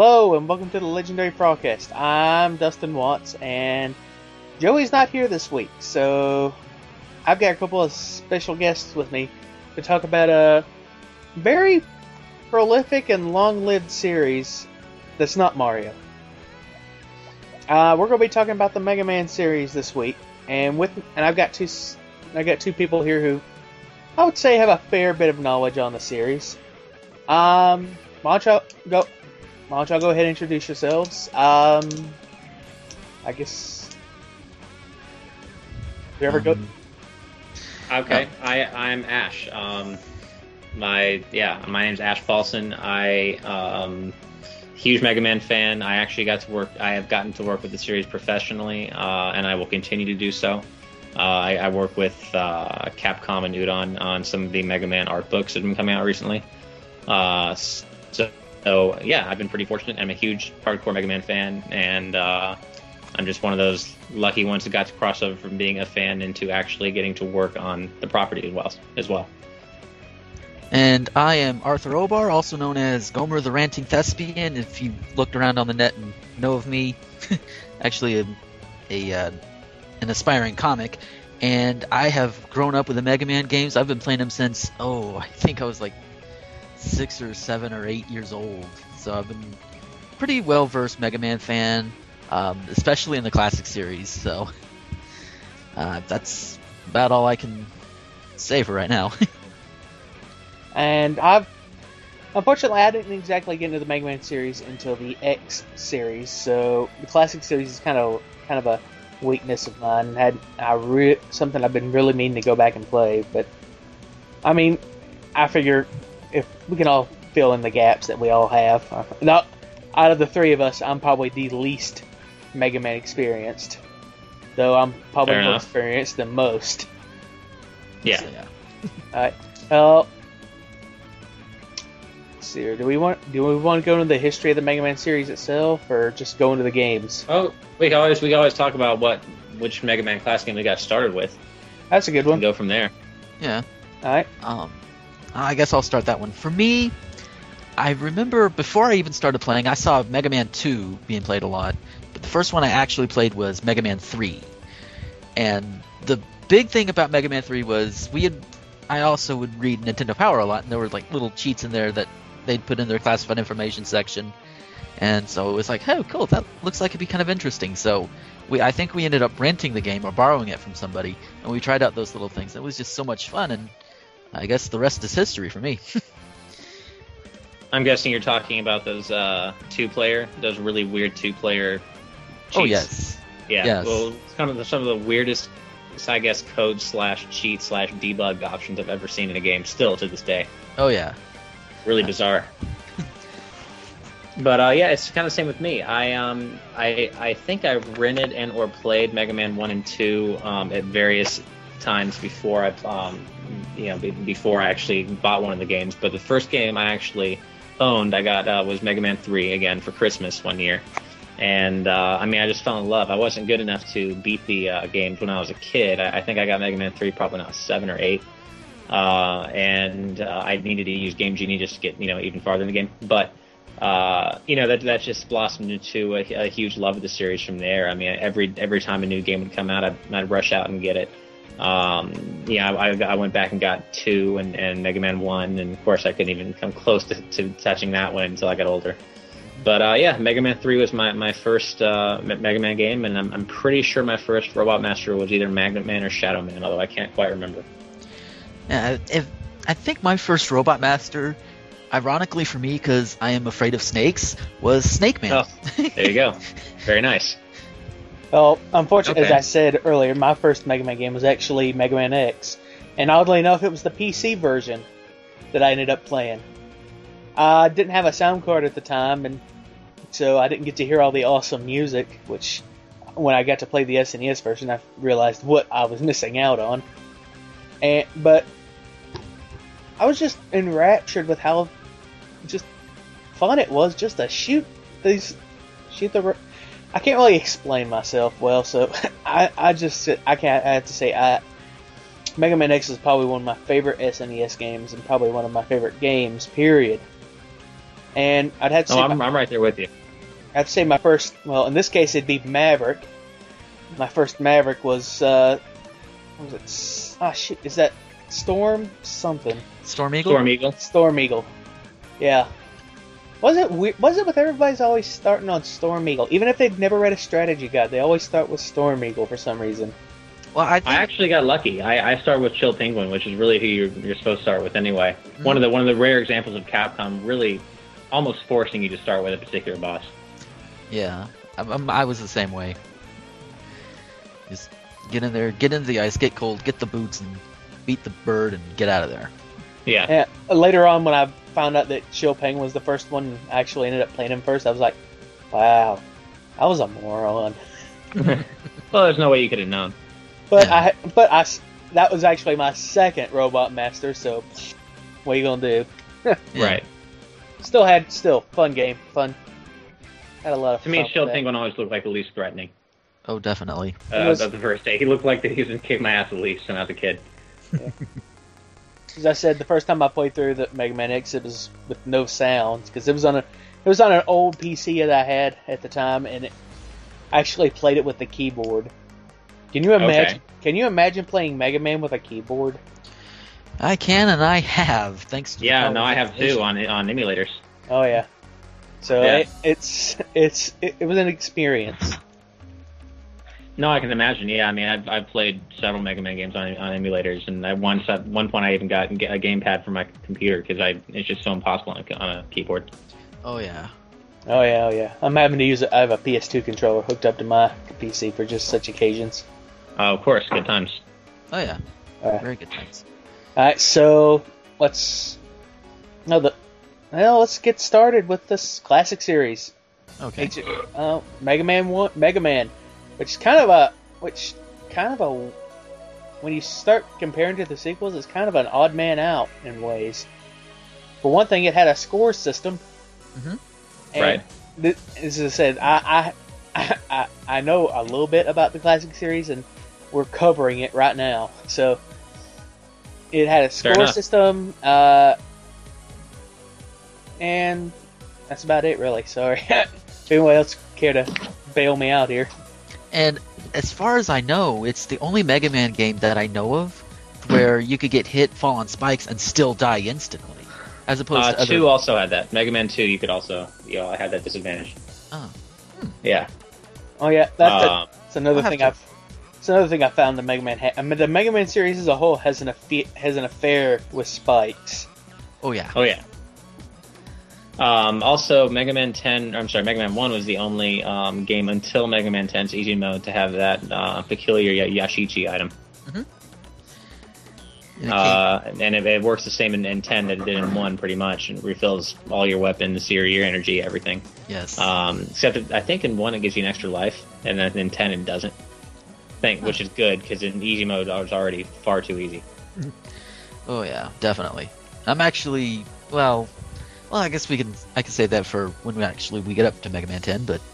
Hello and welcome to the Legendary Broadcast. I'm Dustin Watts and Joey's not here this week, so I've got a couple of special guests with me to talk about a very prolific and long-lived series that's not Mario. We're going to be talking about the Mega Man series this week, and I've got two people here who I would say have a fair bit of knowledge on the series. Why don't y'all go ahead and introduce yourselves? I guess whoever go. Okay, I'm Ash. My name's Ash Paulson. Huge Mega Man fan. I have gotten to work with the series professionally, and I will continue to do so. I work with Capcom and Udon on some of the Mega Man art books that have been coming out recently. So yeah, I've been pretty fortunate. I'm a huge hardcore Mega Man fan, and I'm just one of those lucky ones that got to cross over from being a fan into actually getting to work on the property as well. And I am Arthur Obar, also known as Gomer the Ranting Thespian. If you looked around on the net and know of me, actually an aspiring comic. And I have grown up with the Mega Man games. I've been playing them since, I think I was like 6 or 7 or 8 years old. So I've been pretty well-versed Mega Man fan, especially in the classic series. So that's about all I can say for right now. And unfortunately, I didn't exactly get into the Mega Man series until the X series, so the classic series is kind of a weakness of mine. Something I've been really meaning to go back and play, but I mean, I figure if we can all fill in the gaps that we all have. Now, out of the three of us, I'm probably the least Mega Man experienced, though I'm probably more experienced than most. Yeah. So, yeah. All right. Well, let's see here. Do we want to go into the history of the Mega Man series itself, or just go into the games? Oh, we can always talk about which Mega Man classic game we got started with. That's a good one. And go from there. Yeah. All right. I guess I'll start that one. For me, I remember before I even started playing, I saw Mega Man 2 being played a lot, but the first one I actually played was Mega Man 3. And the big thing about Mega Man 3 was I also would read Nintendo Power a lot, and there were like little cheats in there that they'd put in their classified information section. And so it was like, oh, cool, that looks like it'd be kind of interesting. So I think we ended up renting the game or borrowing it from somebody, and we tried out those little things. It was just so much fun, and I guess the rest is history for me. I'm guessing you're talking about those those really weird two-player cheats. Oh, yes. Yeah, yes. Well, it's kind of some of the weirdest, I guess, code/cheat/debug options I've ever seen in a game, still to this day. Oh, yeah. Really bizarre. But yeah, it's kind of the same with me. I think I rented and or played Mega Man 1 and 2 at various times before before I actually bought one of the games. But the first game I actually owned, I got was Mega Man 3 again for Christmas one year. And I just fell in love. I wasn't good enough to beat the games when I was a kid. I think I got Mega Man 3 probably when I was 7 or 8. And I needed to use Game Genie just to get even farther in the game. But that just blossomed into a huge love of the series from there. I mean, every time a new game would come out, I'd rush out and get it. I went back and got 2 and Mega Man 1, and of course I couldn't even come close to touching that one until I got older. But Mega Man 3 was my first Mega Man game, and I'm pretty sure my first Robot Master was either Magnet Man or Shadow Man, although I can't quite remember. Yeah, I think my first Robot Master, ironically for me, because I am afraid of snakes, was Snake Man. Oh, there you go. Very nice. Well, unfortunately, as I said earlier, my first Mega Man game was actually Mega Man X. And oddly enough, it was the PC version that I ended up playing. I didn't have a sound card at the time, and so I didn't get to hear all the awesome music, which when I got to play the SNES version, I realized what I was missing out on. But I was just enraptured with how just fun it was just to shoot the... I can't really explain myself well, so I have to say Mega Man X is probably one of my favorite SNES games and probably one of my favorite games, period. And I'd have to say I'm right there with you. I'd have to say my first, well, in this case it'd be Maverick. My first Maverick was, what was it? Ah, shit, is that Storm something? Storm Eagle? Storm Eagle. Storm Eagle. Yeah. Was it with everybody's always starting on Storm Eagle? Even if they've never read a strategy guide, they always start with Storm Eagle for some reason. Well, I actually got lucky. I started with Chill Penguin, which is really who you're supposed to start with anyway. Mm-hmm. One of the rare examples of Capcom really almost forcing you to start with a particular boss. Yeah, I was the same way. Just get in there, get into the ice, get cold, get the boots, and beat the bird, and get out of there. Yeah. And later on, when I found out that Chill Penguin was the first one, I actually ended up playing him first. I was like, wow, I was a moron. Well, there's no way you could have known. But yeah. That was actually my second Robot Master, so what are you gonna do? Right. Still fun game, fun. Had a lot of fun. To me, Chill Penguin always looked like the least threatening. Oh, definitely. Of the first day, he looked like he was gonna kick my ass at least when I was a kid. Yeah. As I said, the first time I played through the Mega Man X, it was with no sounds because it was on an old PC that I had at the time, and I actually played it with the keyboard. Can you imagine? Okay. Can you imagine playing Mega Man with a keyboard? I can, and I have, thanks to I have too on emulators. Oh yeah, so yeah. It was an experience. No, I can imagine. Yeah, I mean, I've played several Mega Man games on emulators, and at one point I even got a gamepad for my computer because it's just so impossible on a keyboard. Oh yeah. Oh yeah. I'm having to use I have a PS2 controller hooked up to my PC for just such occasions. Oh, of course, good times. Oh yeah, very good times. All right, so let's get started with this classic series. Okay. Mega Man, which kind of a when you start comparing to the sequels, it's kind of an odd man out in ways. For one thing, it had a score system. Mm-hmm. Right. As I said, I know a little bit about the classic series, and we're covering it right now. So it had a score system, and that's about it, really. Sorry. If anyone else care to bail me out here. And as far as I know, it's the only Mega Man game that I know of where you could get hit, fall on spikes, and still die instantly. As opposed to 2 also had that. Mega Man 2, you could also, I had that disadvantage. Oh. Yeah. Oh yeah, that's another thing It's another thing I found the Mega Man had. I mean, the Mega Man series as a whole has an affair with spikes. Oh yeah. Oh yeah. Also, Mega Man 1 was the only game until Mega Man 10's Easy Mode to have that peculiar Yashichi item. Mm-hmm. And it works the same in 10 that it did in 1, pretty much. It refills all your weapons, your energy, everything. Yes. Except that I think in 1 it gives you an extra life, and then in 10 it doesn't. Which is good, because in Easy Mode I was already far too easy. Oh yeah, definitely. I'm actually, well, I guess I can say that for when we get up to Mega Man 10, but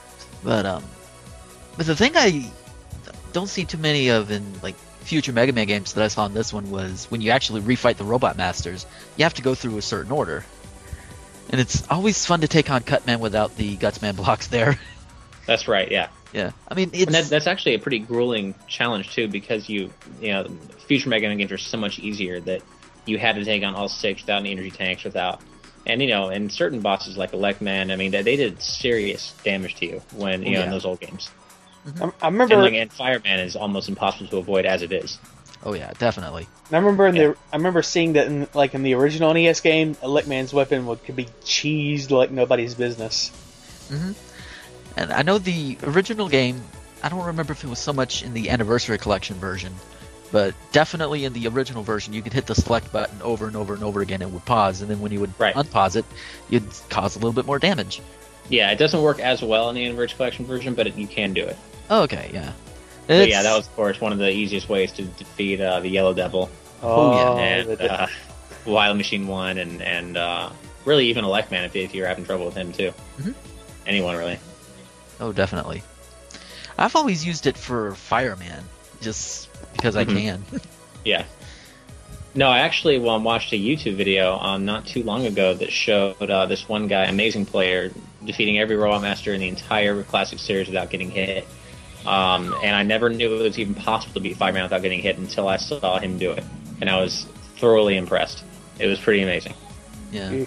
the thing I don't see too many of in like future Mega Man games that I saw in this one was when you actually refight the Robot Masters, you have to go through a certain order, and it's always fun to take on Cutman without the Gutsman blocks there. That's right, yeah. Yeah, I mean, that's actually a pretty grueling challenge too, because future Mega Man games are so much easier that you had to take on all 6 without any energy tanks, and certain bosses like Electman, I mean, they did serious damage to you when in those old games. Mm-hmm. I remember, and Fireman is almost impossible to avoid as it is. Oh yeah, definitely. I remember seeing that in the original NES game, Electman's weapon could be cheesed like nobody's business. Mm-hmm. And I know the original game, I don't remember if it was so much in the Anniversary Collection version, but definitely in the original version, you could hit the select button over and over and over again, and it would pause, and then when you would unpause it, you'd cause a little bit more damage. Yeah, it doesn't work as well in the Anniversary Collection version, but you can do it. Oh, okay, yeah. So, yeah, that was, of course, one of the easiest ways to defeat the Yellow Devil. Oh, yeah. And Wild Machine 1, and really even Electman if you're having trouble with him, too. Mm-hmm. Anyone, really. Oh, definitely. I've always used it for Fireman, just because I can. Yeah. No, I actually watched a YouTube video not too long ago that showed this one guy, amazing player, defeating every Robot Master in the entire Classic series without getting hit. And I never knew it was even possible to beat Fireman without getting hit until I saw him do it. And I was thoroughly impressed. It was pretty amazing. Yeah.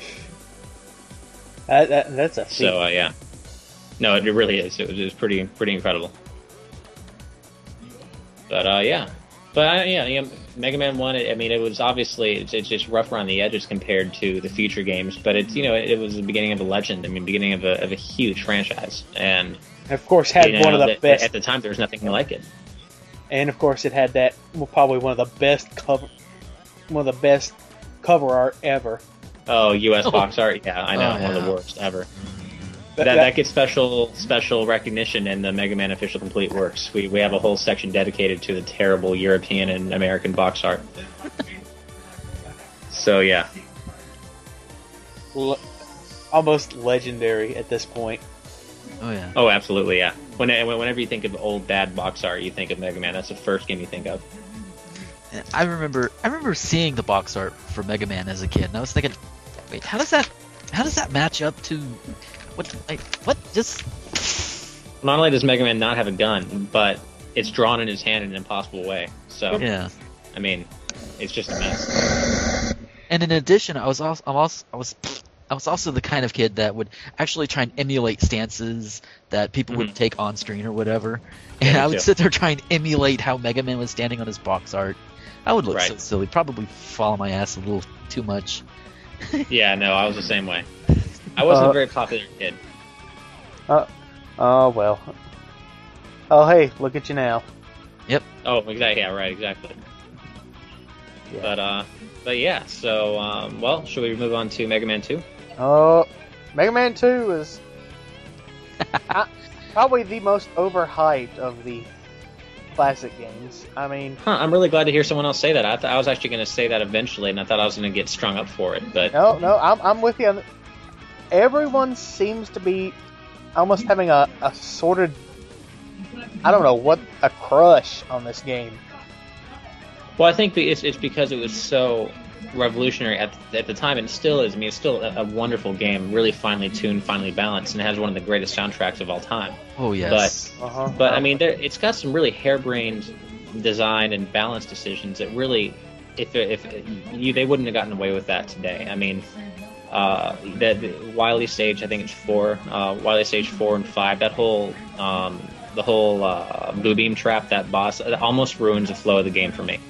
That's a feat. So, yeah. No, it really is. It was pretty incredible. But, yeah. But, yeah, Mega Man 1, it was obviously, it's just rough around the edges compared to the future games, but it's, it was the beginning of a legend. Beginning of a huge franchise. And, of course, had one of the best. At the time, there was nothing like it. And, of course, it had that, probably one of the best cover art ever. Oh, U.S. box art? Yeah, I know. One of the worst ever. That gets special recognition in the Mega Man Official Complete Works. We have a whole section dedicated to the terrible European and American box art. So, yeah. Almost legendary at this point. Oh, yeah. Oh, absolutely, yeah. Whenever you think of old bad box art, you think of Mega Man. That's the first game you think of. And I remember seeing the box art for Mega Man as a kid, and I was thinking, wait, how does that match up to what? Just not only does Mega Man not have a gun, but it's drawn in his hand in an impossible way. So yeah, it's just a mess. And in addition, I was also the kind of kid that would actually try and emulate stances that people would take on screen or whatever, and I would sit there trying to emulate how Mega Man was standing on his box art. I would look so silly, probably fall on my ass a little too much. Yeah, no, I was the same way. I wasn't a very popular kid. Oh, well. Oh, hey, look at you now. Yep. Oh, exactly. Yeah, right, exactly. Yeah. But yeah, so, should we move on to Mega Man 2? Mega Man 2 is probably the most overhyped of the classic games. I'm really glad to hear someone else say that. I was actually going to say that eventually, and I thought I was going to get strung up for it. But no, I'm with you. Everyone seems to be almost having a sort of, I don't know what, a crush on this game. Well, I think it's because it was so revolutionary at the time, and it still is. It's still a wonderful game, really finely tuned, finely balanced, and it has one of the greatest soundtracks of all time. Oh, yes. But it's got some really harebrained design and balance decisions that really, they wouldn't have gotten away with that today. The Wily Stage, I think it's 4, Wily Stage 4 and 5, that whole, the whole Blue Beam Trap, that boss, it almost ruins the flow of the game for me.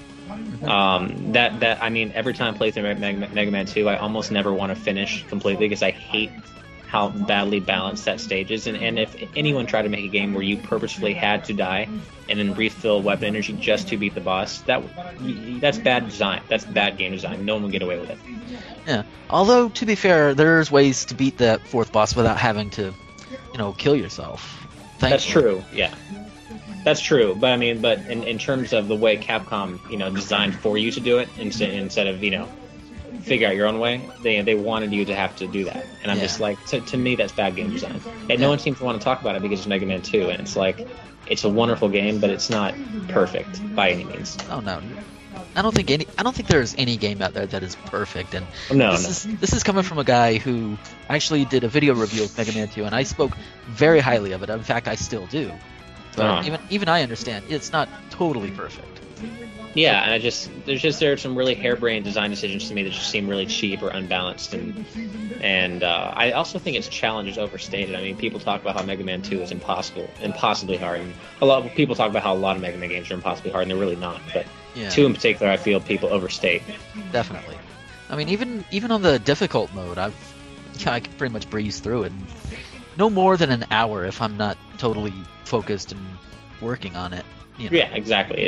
Every time I play through Mega Man 2, I almost never want to finish completely because I hate how badly balanced that stage is. And if anyone tried to make a game where you purposefully had to die and then refill weapon energy just to beat the boss, that's bad design. That's bad game design. No one would get away with it. Yeah. Although, to be fair, there's ways to beat that fourth boss without having to, kill yourself. Thankfully. That's true, yeah. That's true, but in terms of the way Capcom, designed for you to do it instead of, figure out your own way, they wanted you to have to do that. And I'm just like, to me, that's bad game design. And no one seems to want to talk about it because it's Mega Man 2, and it's like, it's a wonderful game, but it's not perfect by any means. Oh, no. I don't think there's any game out there that is perfect, and this is coming from a guy who actually did a video review of Mega Man 2, and I spoke very highly of it. In fact, I still do. But even I understand it's not totally perfect. Yeah, and there are some really harebrained design decisions to me that just seem really cheap or unbalanced, and I also think its challenge is overstated. People talk about how Mega Man 2 is impossibly hard, and a lot of people talk about how a lot of Mega Man games are impossibly hard, and they're really not. But 2 in particular, I feel people overstate. Definitely. Even on the difficult mode, I can pretty much breeze through it. No more than an hour if I'm not totally focused and working on it. Yeah, exactly.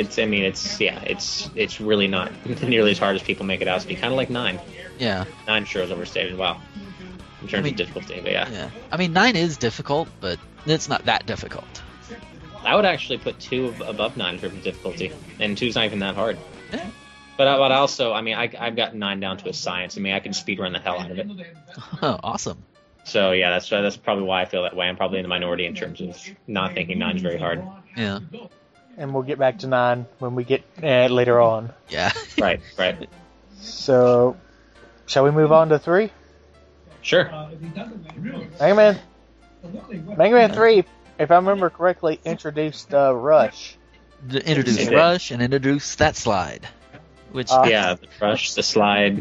It's really not nearly as hard as people make it out to be. Kind of like 9. Yeah. 9 sure is overstated. Wow. In terms of difficulty, but yeah. 9 is difficult, but it's not that difficult. I would actually put 2 above 9 in terms of difficulty, and 2's not even that hard. Yeah. But also, I've got 9 down to a science. I can speedrun the hell out of it. Oh, awesome. So yeah, that's probably why I feel that way. I'm probably in the minority in terms of not thinking 9's very hard. Yeah. And we'll get back to 9 when we get later on. Yeah. Right. So, shall we move on to 3? Sure. Mega Man 3, if I remember correctly, introduced Rush. Introduced Rush and introduced that slide. Which the Rush, the slide.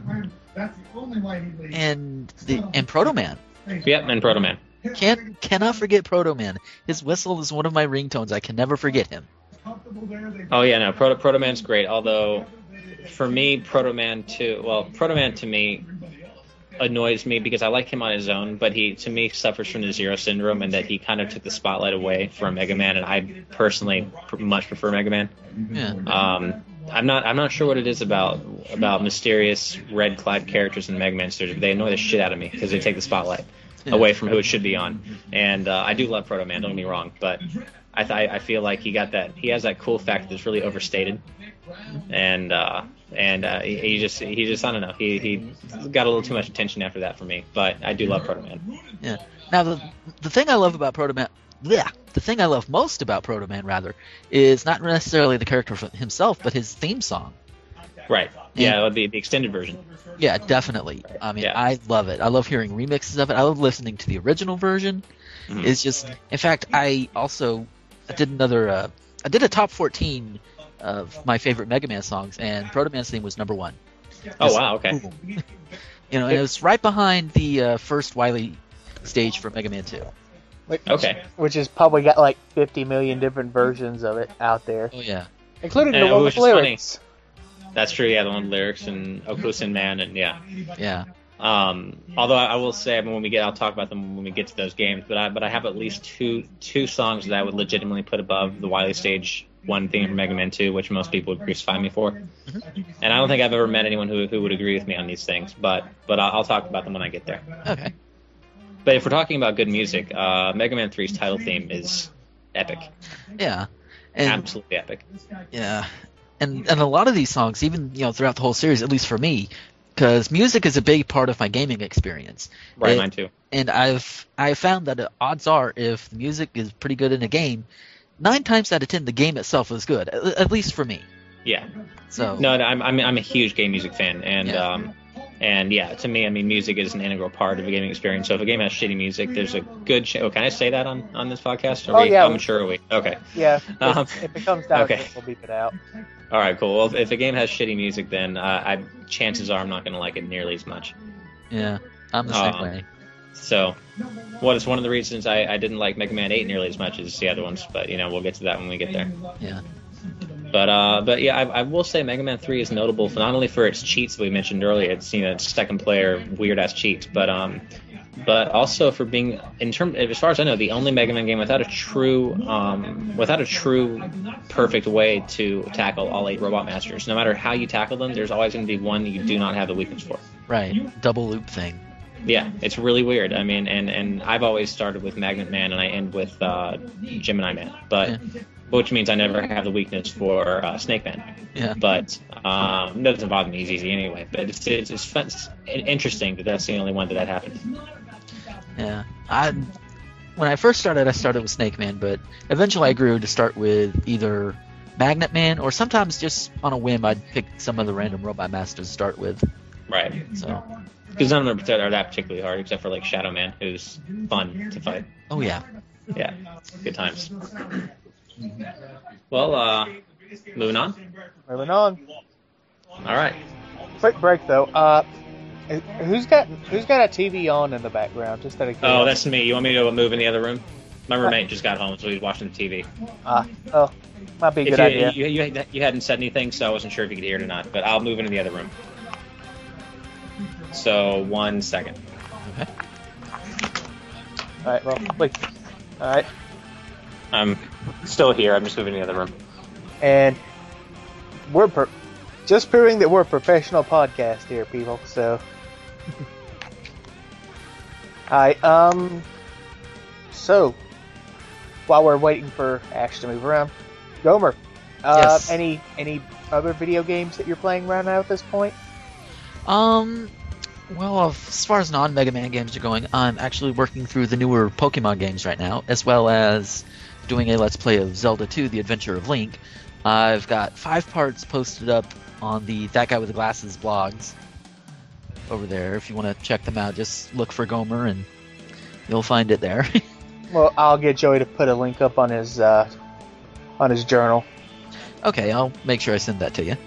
And Proto Man. Yep, and Proto Man. Cannot forget Proto Man. His whistle is one of my ringtones. I can never forget him. Oh yeah, no, Proto Man's great. Although, for me, Proto Man to me annoys me because I like him on his own, but he, to me, suffers from the Zero syndrome, and that he kind of took the spotlight away from Mega Man, and I personally much prefer Mega Man. Yeah. I'm not sure what it is about mysterious red-clad characters in Mega Man series, but they annoy the shit out of me because they take the spotlight away from who it should be on. And I do love Proto Man, don't get me wrong, but I feel like he has that cool factor that's really overstated, and he just I don't know, he got a little too much attention after that for me. But I do love Proto Man. Yeah. Now the thing I love about Proto Man, the thing I love most about Proto Man is not necessarily the character himself, but his theme song. Right. Yeah, the extended version. Yeah, definitely. I mean, I love it. I love hearing remixes of it. I love listening to the original version. Mm-hmm. It's just, in fact, I did a top 14 of my favorite Mega Man songs, and Proto Man's theme was number 1. Oh wow, okay. And it was right behind the first Wily stage for Mega Man 2. Which has probably got like 50 million different versions of it out there. Oh yeah, including the one with lyrics. Funny. That's true. Yeah, the one with lyrics and Okusen Man and yeah. Although I will say, I mean, I'll talk about them when we get to those games. But I have at least two songs that I would legitimately put above the Wily Stage 1 theme from Mega Man 2, which most people would crucify me for. Mm-hmm. And I don't think I've ever met anyone who would agree with me on these things. But I'll talk about them when I get there. Okay. But if we're talking about good music, Mega Man 3's title theme is epic. Yeah. Absolutely epic. Yeah. And a lot of these songs, even throughout the whole series, at least for me, because music is a big part of my gaming experience. Right, mine too. And I've found that odds are, if the music is pretty good in a game, 9 times out of 10 the game itself is good, at least for me. Yeah. So no, I'm a huge game music fan, and and yeah, to me, I mean, music is an integral part of a gaming experience. So if a game has shitty music, there's a good chance. Oh, can I say that on this podcast? I'm sure we. Okay. Yeah. If it comes down to it, we'll beep it out. All right, cool. Well, if a game has shitty music, then chances are I'm not going to like it nearly as much. Yeah, I'm the same way. So, it's one of the reasons I didn't like Mega Man 8 nearly as much as the other ones, but we'll get to that when we get there. Yeah. But yeah, I will say Mega Man 3 is notable for not only for its cheats that we mentioned earlier, it's it's second player weird ass cheats, but also for being, as far as I know, the only Mega Man game without a true perfect way to tackle all 8 Robot Masters. No matter how you tackle them, there's always going to be one that you do not have the weakness for. Right, double loop thing. Yeah, it's really weird. I mean, and I've always started with Magnet Man and I end with Gemini Man, but which means I never have the weakness for Snake Man. Yeah. But it doesn't bother me. It's easy anyway. But it's fun, it's interesting that that's the only one that happened. Yeah. When I first started, I started with Snake Man, but eventually I grew to start with either Magnet Man, or sometimes just on a whim I'd pick some of the random Robot Masters to start with. Right. So. Because none of them are that particularly hard, except for like Shadow Man, who's fun to fight. Oh yeah. Yeah. Good times. Well, moving on. Moving on. All right. Quick break though. Who's got a TV on in the background? Just out of curiosity. Oh, that's me. You want me to move in the other room? My roommate just got home, so he's watching the TV. Might be a good idea. You hadn't said anything, so I wasn't sure if you could hear it or not. But I'll move into the other room. So 1 second. Okay. All right. Well, wait. All right. I'm still here. I'm just moving to the other room. And we're just proving that we're a professional podcast here, people. So, alright. So while we're waiting for Ash to move around, Gomer, yes. Any other video games that you're playing right now at this point? Well, as far as non-Mega Man games are going, I'm actually working through the newer Pokemon games right now, as well as doing a Let's Play of Zelda 2, The Adventure of Link. I've got 5 parts posted up on the That Guy with the Glasses blogs over there. If you want to check them out, just look for Gomer and you'll find it there. Well, I'll get Joey to put a link up on his journal. Okay, I'll make sure I send that to you.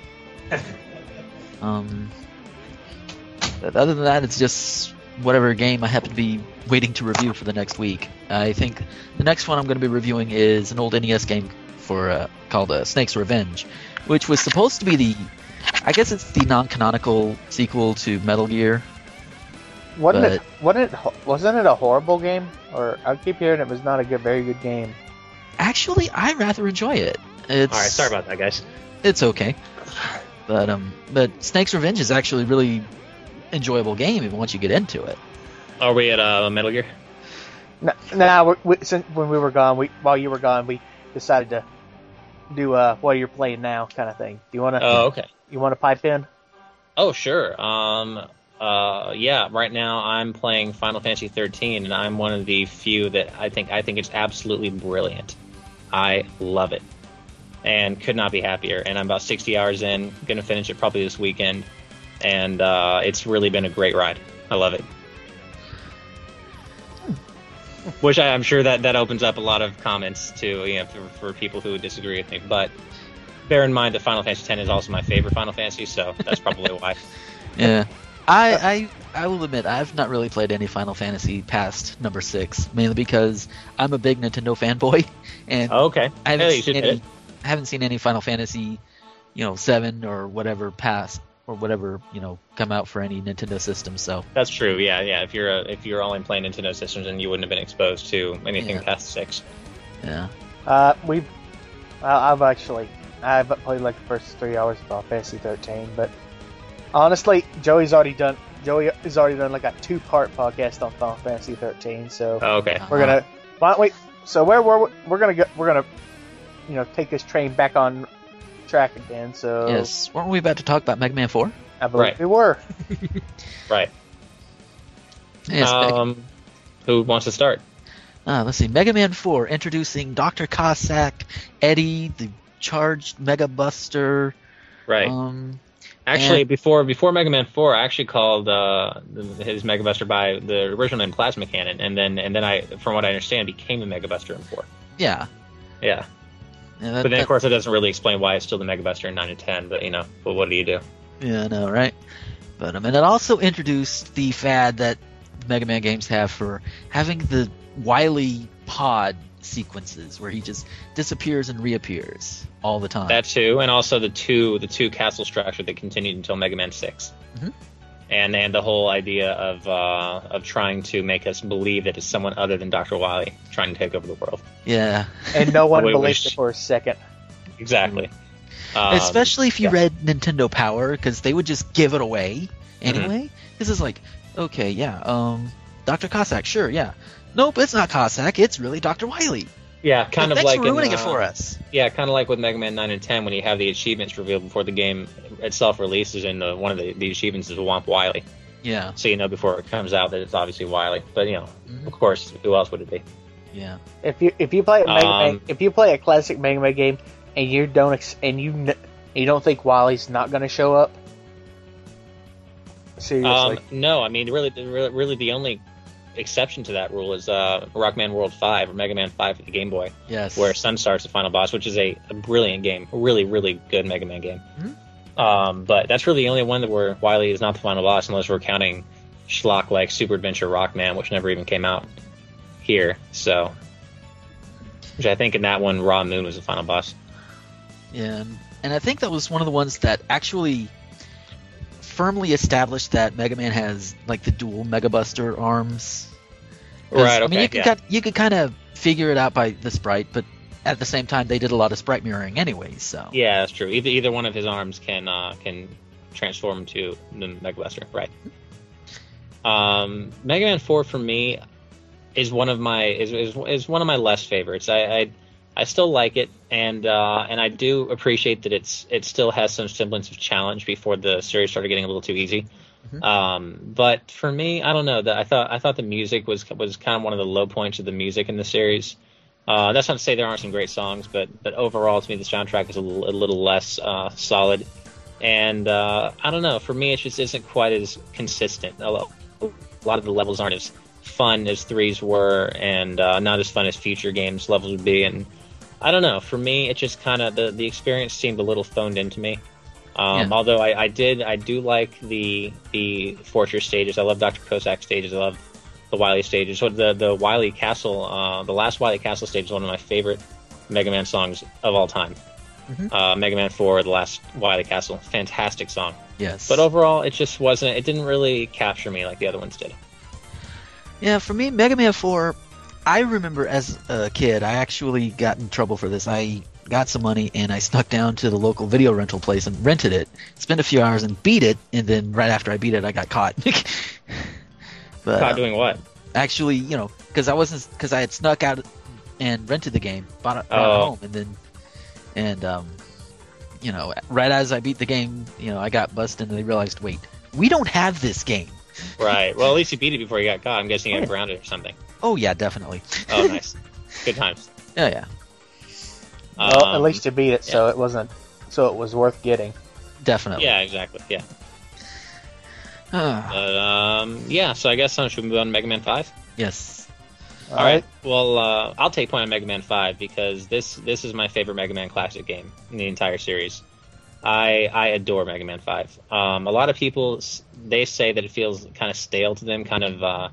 But other than that, it's just whatever game I happen to be waiting to review for the next week. I think the next one I'm going to be reviewing is an old NES game called Snake's Revenge, which was supposed to be I guess it's the non-canonical sequel to Metal Gear. Wasn't it a horrible game? Or I keep hearing it was not a very good game. Actually, I rather enjoy it. All right, sorry about that, guys. It's okay, but Snake's Revenge is actually a really enjoyable game even once you get into it. Are we at Metal Gear? No, when we were gone, while you were gone, we decided to do what you're playing now kind of thing. Do you want to? Oh, okay. You want to pipe in? Oh, sure. Yeah. Right now, I'm playing Final Fantasy 13, and I'm one of the few that I think it's absolutely brilliant. I love it, and could not be happier. And I'm about 60 hours in. Going to finish it probably this weekend, and it's really been a great ride. I love it. Which I'm sure that opens up a lot of comments too, for people who would disagree with me. But bear in mind that Final Fantasy X is also my favorite Final Fantasy, so that's probably why. Yeah, I will admit I've not really played any Final Fantasy past number 6, mainly because I'm a big Nintendo fanboy, and okay, I haven't seen any Final Fantasy, 7 or whatever come out for any Nintendo system. So that's true. Yeah. If you're only playing Nintendo systems, then you wouldn't have been exposed to anything past 6. Yeah. I've played like the first 3 hours of Final Fantasy 13, but honestly, Joey's already done like a 2-part podcast on Final Fantasy 13. So okay, we're gonna. Wait. So we're gonna take this train back on track again. So yes, weren't we about to talk about Mega Man 4? I believe we were. Right. Yes, who wants to start? Let's see. Mega Man 4 introducing Dr. Cossack, Eddie, the charged Mega Buster. Right. Actually, before Mega Man 4, I actually called his Mega Buster by the original name Plasma Cannon, and then I, from what I understand, became a Mega Buster in 4. Yeah. Yeah. But then, of course, it doesn't really explain why it's still the Mega Buster in 9 and 10, but, but what do you do? Yeah, I know, right? But, and it also introduced the fad that Mega Man games have for having the Wily pod sequences where he just disappears and reappears all the time. That too, and also the two castle structure that continued until Mega Man 6. Mm-hmm. And the whole idea of trying to make us believe that it's someone other than Dr. Wily trying to take over the world. Yeah. And no one believed it for a second. Exactly. Especially if you read Nintendo Power, because they would just give it away anyway. Mm-hmm. This is like, okay, yeah, Dr. Cossack, sure, yeah. Nope, it's not Cossack, it's really Dr. Wily. Yeah, kind of like... Thanks for ruining it for us. Yeah, kind of like with Mega Man 9 and 10, when you have the achievements revealed before the game itself releases, and one of the achievements is Womp Wily. Yeah. So before it comes out that it's obviously Wily. But, of course, who else would it be? Yeah. If you play a Mega Man, if you play a classic Mega Man game and you don't think Wily's not going to show up, seriously. No, I mean really the only exception to that rule is Rockman World 5 or Mega Man 5 for the Game Boy. Yes. Where Sunstar's the final boss, which is a brilliant game, a really, really good Mega Man game. Mm-hmm. But that's really the only one where Wily is not the final boss, unless we're counting schlock like Super Adventure Rockman, which never even came out here. So, which I think in that one, Raw Moon was the final boss. Yeah, and I think that was one of the ones that actually firmly established that Mega Man has like the dual Mega Buster arms. Right. Okay. I mean, you could kind of figure it out by the sprite, but at the same time, they did a lot of sprite mirroring anyway. So yeah, that's true. Either one of his arms can transform to the Mega Buster. Right. Mega Man 4 for me is one of my less favorites. I still like it, and I do appreciate that it still has some semblance of challenge before the series started getting a little too easy. Mm-hmm. But for me, I don't know. I thought the music was kind of one of the low points of the music in the series. That's not to say there aren't some great songs, but overall, to me, the soundtrack is a little less solid. And I don't know. For me, it just isn't quite as consistent. A lot of the levels aren't as fun as 3's were, and not as fun as future games levels would be. And I don't know. For me, it just kind of the experience seemed a little phoned into me. Although I do like the Fortress stages. I love Dr. Cossack stages. I love the Wily stages. So the Wily Castle, the last Wily Castle stage is one of my favorite Mega Man songs of all time. Mega Man 4, the last Wily Castle, fantastic song. Yes. But overall, it just wasn't. It didn't really capture me like the other ones did. Yeah, for me, Mega Man 4. I remember as a kid, I actually got in trouble for this. I got some money and I snuck down to the local video rental place and rented it. Spent a few hours and beat it, and then right after I beat it, I got caught. But, caught doing what? Actually, because I had snuck out and rented the game, brought it home, and right as I beat the game, I got busted, and they realized, wait, we don't have this game. Right. Well, at least you beat it before you got caught. I'm guessing you got grounded or something. Oh yeah, definitely. Oh, nice. Good times. Yeah. Well, at least you beat it, so it wasn't. So it was worth getting. Definitely. Yeah, exactly. Yeah. But so I guess should we move on to Mega Man 5? Yes. All right. Well, I'll take point on Mega Man 5 because this is my favorite Mega Man classic game in the entire series. I adore Mega Man 5. A lot of people, they say that it feels kind of stale to them, I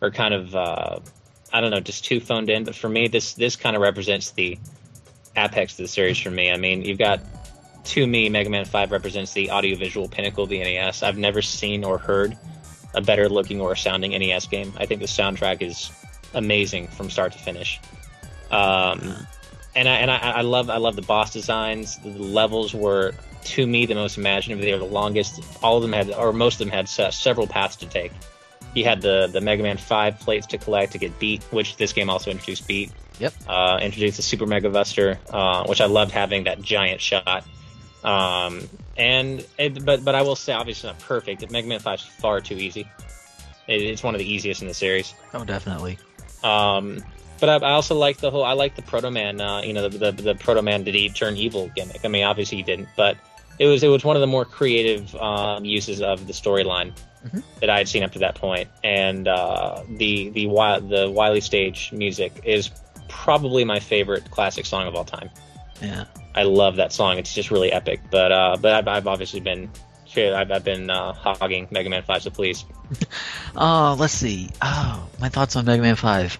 don't know, just too phoned in. But for me, this kind of represents the apex of the series for me. I mean, you've got, to me, Mega Man 5 represents the audiovisual pinnacle of the NES. I've never seen or heard a better looking or sounding NES game. I think the soundtrack is amazing from start to finish. And I love the boss designs. The levels were, to me, the most imaginative. They were the longest. All of them had, or most of them had several paths to take. You had the Mega Man 5 plates to collect to get Beat, which this game also introduced Beat. Yep. Introduced the Super Mega Buster, which I loved having that giant shot. But I will say, obviously not perfect. Mega Man 5 is far too easy. It's one of the easiest in the series. Oh, definitely. But I also like the Proto Man. The Proto Man did he turn evil gimmick. I mean, obviously he didn't, but it was one of the more creative uses of the storyline that I had seen up to that point. And the Wily stage music is probably my favorite classic song of all time. Yeah. I love that song. It's just really epic. But I've obviously been hogging Mega Man 5, so please. Oh, let's see. Oh, my thoughts on Mega Man 5.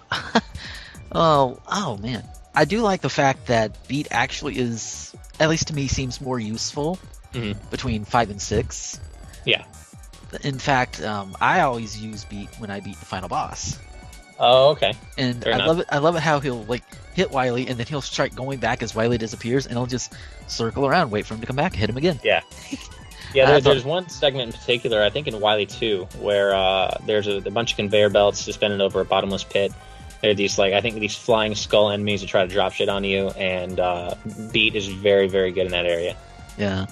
Oh man. I do like the fact that Beat actually is, at least to me, seems more useful between 5 and 6. Yeah. In fact, I always use Beat when I beat the final boss. Oh, okay. And I love it how he'll hit Wily, and then he'll start going back as Wily disappears, and he'll just circle around, wait for him to come back, hit him again. Yeah. Yeah, there's one segment in particular, I think in Wily 2, where there's a bunch of conveyor belts suspended over a bottomless pit. There are these, these flying skull enemies that try to drop shit on you, and Beat is very, very good in that area. Yeah.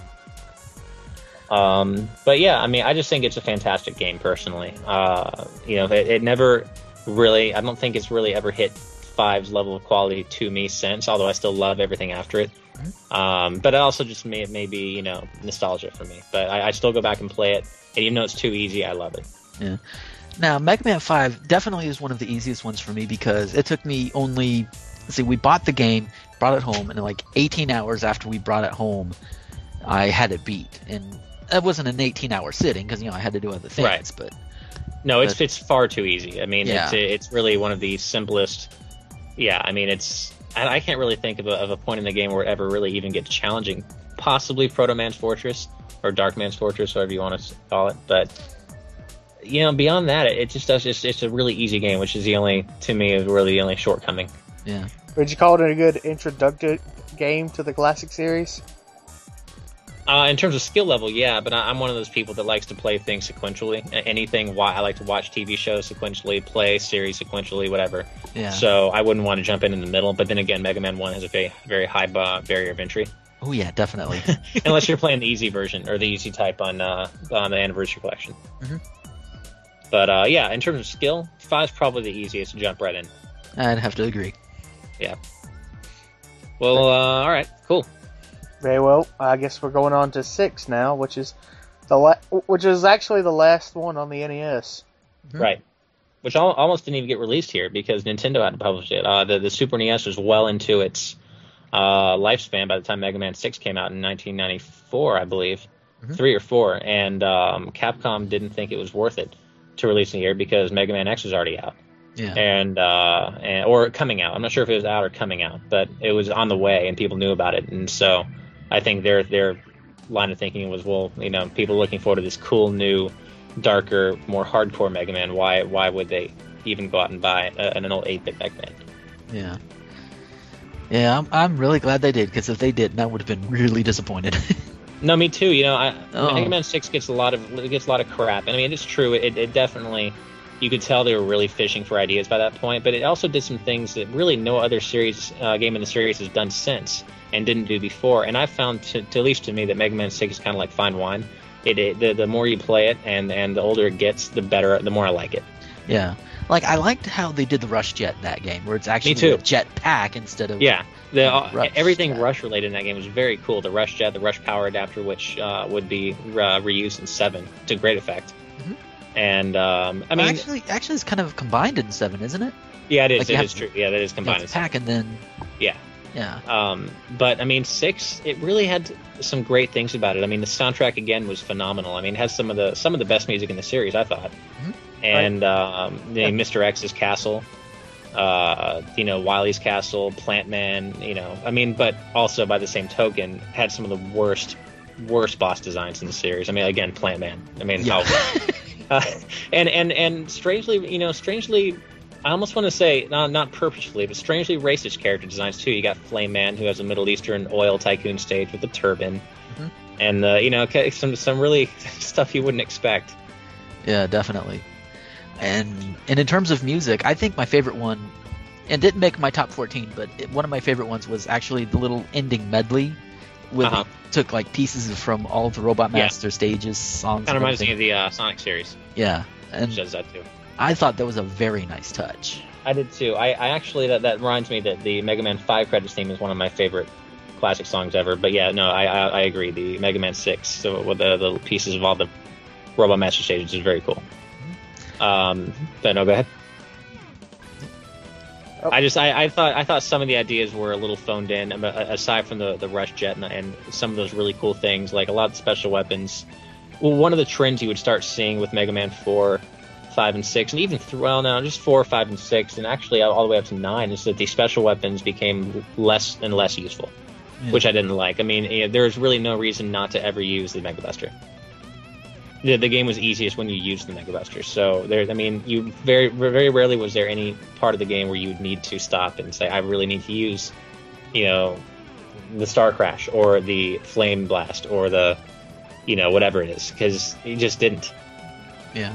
But yeah, I mean, I just think it's a fantastic game, personally. It never really, I don't think it's really ever hit 5's level of quality to me since, although I still love everything after it. But it also just may be, nostalgia for me. But I still go back and play it, and even though it's too easy, I love it. Yeah. Now, Mega Man 5 definitely is one of the easiest ones for me because it took me only, we bought the game, brought it home, and 18 hours after we brought it home, I had it beat. And that wasn't an 18-hour sitting because, I had to do other things. Right. But no, it's far too easy. I mean, yeah. It's really one of the simplest. Yeah, I mean, I can't really think of a point in the game where it ever really even gets challenging. Possibly Proto Man's Fortress or Dark Man's Fortress, whatever you want to call it. But beyond that, it's a really easy game, which is the only shortcoming. Yeah. Would you call it a good introductory game to the classic series? In terms of skill level, yeah, but I'm one of those people that likes to play things sequentially. I like to watch TV shows sequentially, play series sequentially, whatever. Yeah. So I wouldn't want to jump in the middle. But then again, Mega Man 1 has a very, very high barrier of entry. Oh yeah, definitely. Unless you're playing the easy version or the easy type on the Anniversary Collection. But in terms of skill, 5's probably the easiest to jump right in. I'd have to agree. Yeah. Well, all right, cool. Very well. I guess we're going on to 6 now, which is actually the last one on the NES. Right. Which almost didn't even get released here because Nintendo hadn't published it. The Super NES was well into its lifespan by the time Mega Man 6 came out in 1994, I believe, 3 or 4, and Capcom didn't think it was worth it to release in here because Mega Man X was already out. Yeah. And or coming out. I'm not sure if it was out or coming out, but it was on the way and people knew about it. And so I think their line of thinking was, well, people are looking forward to this cool new, darker, more hardcore Mega Man. Why would they even go out and buy an old 8-bit Mega Man? Yeah. Yeah, I'm really glad they did, because if they didn't, I would have been really disappointed. No, me too. Mega Man 6 gets a lot of crap, and I mean it's true. It definitely, you could tell they were really fishing for ideas by that point. But it also did some things that really no other game in the series has done since and didn't do before. And I found, at least to me, that Mega Man 6 is kind of like fine wine. The more you play it and the older it gets, the more I like it. Yeah. Like, I liked how they did the Rush Jet in that game, where it's actually a jet pack instead of... Yeah. Everything Rush related in that game was very cool. The Rush Jet, the Rush Power Adapter, which would be reused in 7 to great effect. Mm-hmm. And, actually, it's kind of combined in 7, isn't it? Yeah, it is. It is true. Yeah, that is combined in 7. Pack and then... Yeah. Yeah. But, I mean, 6, it really had some great things about it. I mean, the soundtrack, again, was phenomenal. I mean, it has some of the best music in the series, I thought. Mm-hmm. And Mr. X's castle, Wily's castle, Plant Man, but also by the same token had some of the worst boss designs in the series. I mean, again, Plant Man. I mean, yeah. And strangely, I almost want to say not purposefully, but strangely racist character designs too. You got Flame Man, who has a Middle Eastern oil tycoon stage with a turban, and some really stuff you wouldn't expect. Yeah, definitely. And in terms of music, I think my favorite one, and didn't make my top 14, but one of my favorite ones was actually the little ending medley. It took like pieces from all of the Robot Master stages, songs. Kind of reminds me of the Sonic series. Yeah, and does that too. I thought that was a very nice touch. I did too. I actually that reminds me that the Mega Man 5 credits theme is one of my favorite classic songs ever. But yeah, no, I agree. The Mega Man 6, so with the pieces of all the Robot Master stages, is very cool. But no, go ahead. Oh. I thought some of the ideas were a little phoned in, aside from the Rush Jet and some of those really cool things, like a lot of special weapons. Well, one of the trends you would start seeing with Mega Man 4, 5, and 6, and even just 4, 5, and 6, and actually all the way up to 9, is that the special weapons became less and less useful, which I didn't like. I mean, there's really no reason not to ever use the Mega Buster. The game was easiest when you used the Mega Buster. So you very, very rarely was there any part of the game where you would need to stop and say, I really need to use, the Star Crash or the Flame Blast or the, whatever it is, because you just didn't. Yeah.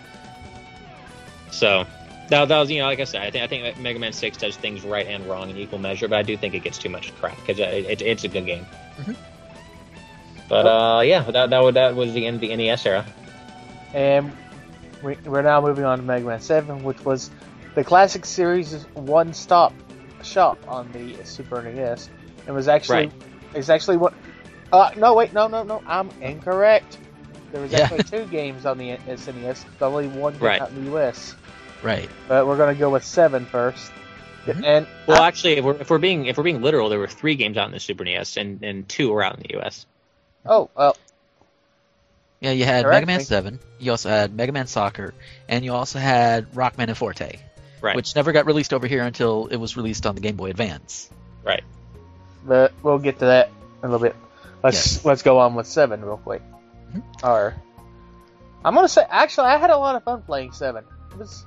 So that was, like I said, I think Mega Man 6 does things right and wrong in equal measure, but I do think it gets too much crap because it's a good game. Mm-hmm. But that was the end of the NES era. And we're now moving on to Mega Man 7, which was the classic series' one-stop shop on the Super NES. It was actually what? No, I'm incorrect. There was actually 2 games on the SNES, but only one came out in the US. Right. But we're going to go with 7 first. Mm-hmm. And actually, if we're being literal, there were 3 games out in the Super NES, and 2 were out in the US. Oh, well. Yeah, you had Mega Man 7, you also had Mega Man Soccer, and you also had Rockman and Forte, which never got released over here until it was released on the Game Boy Advance. Right. But we'll get to that in a little bit. Let's go on with 7 real quick. Mm-hmm. I'm gonna say, actually, I had a lot of fun playing 7. It was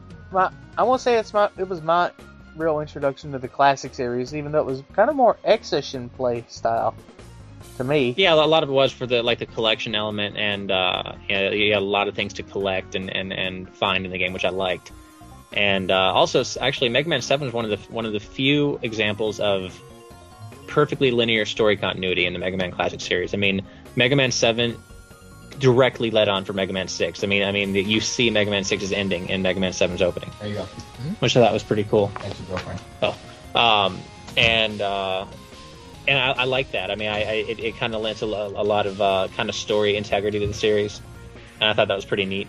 my real introduction to the classic series, even though it was kind of more X-ish play style. To me, yeah, a lot of it was for the collection element, and you had a lot of things to collect and find in the game, which I liked. And also, actually, Mega Man 7 is one of the few examples of perfectly linear story continuity in the Mega Man Classic series. I mean, Mega Man 7 directly led on for Mega Man 6. I mean, you see Mega Man 6's ending in Mega Man 7's opening. There you go. Which I thought was pretty cool. Thanks, your girlfriend. Oh, And I like that. I mean, it kind of lends a lot of kind of story integrity to the series, and I thought that was pretty neat.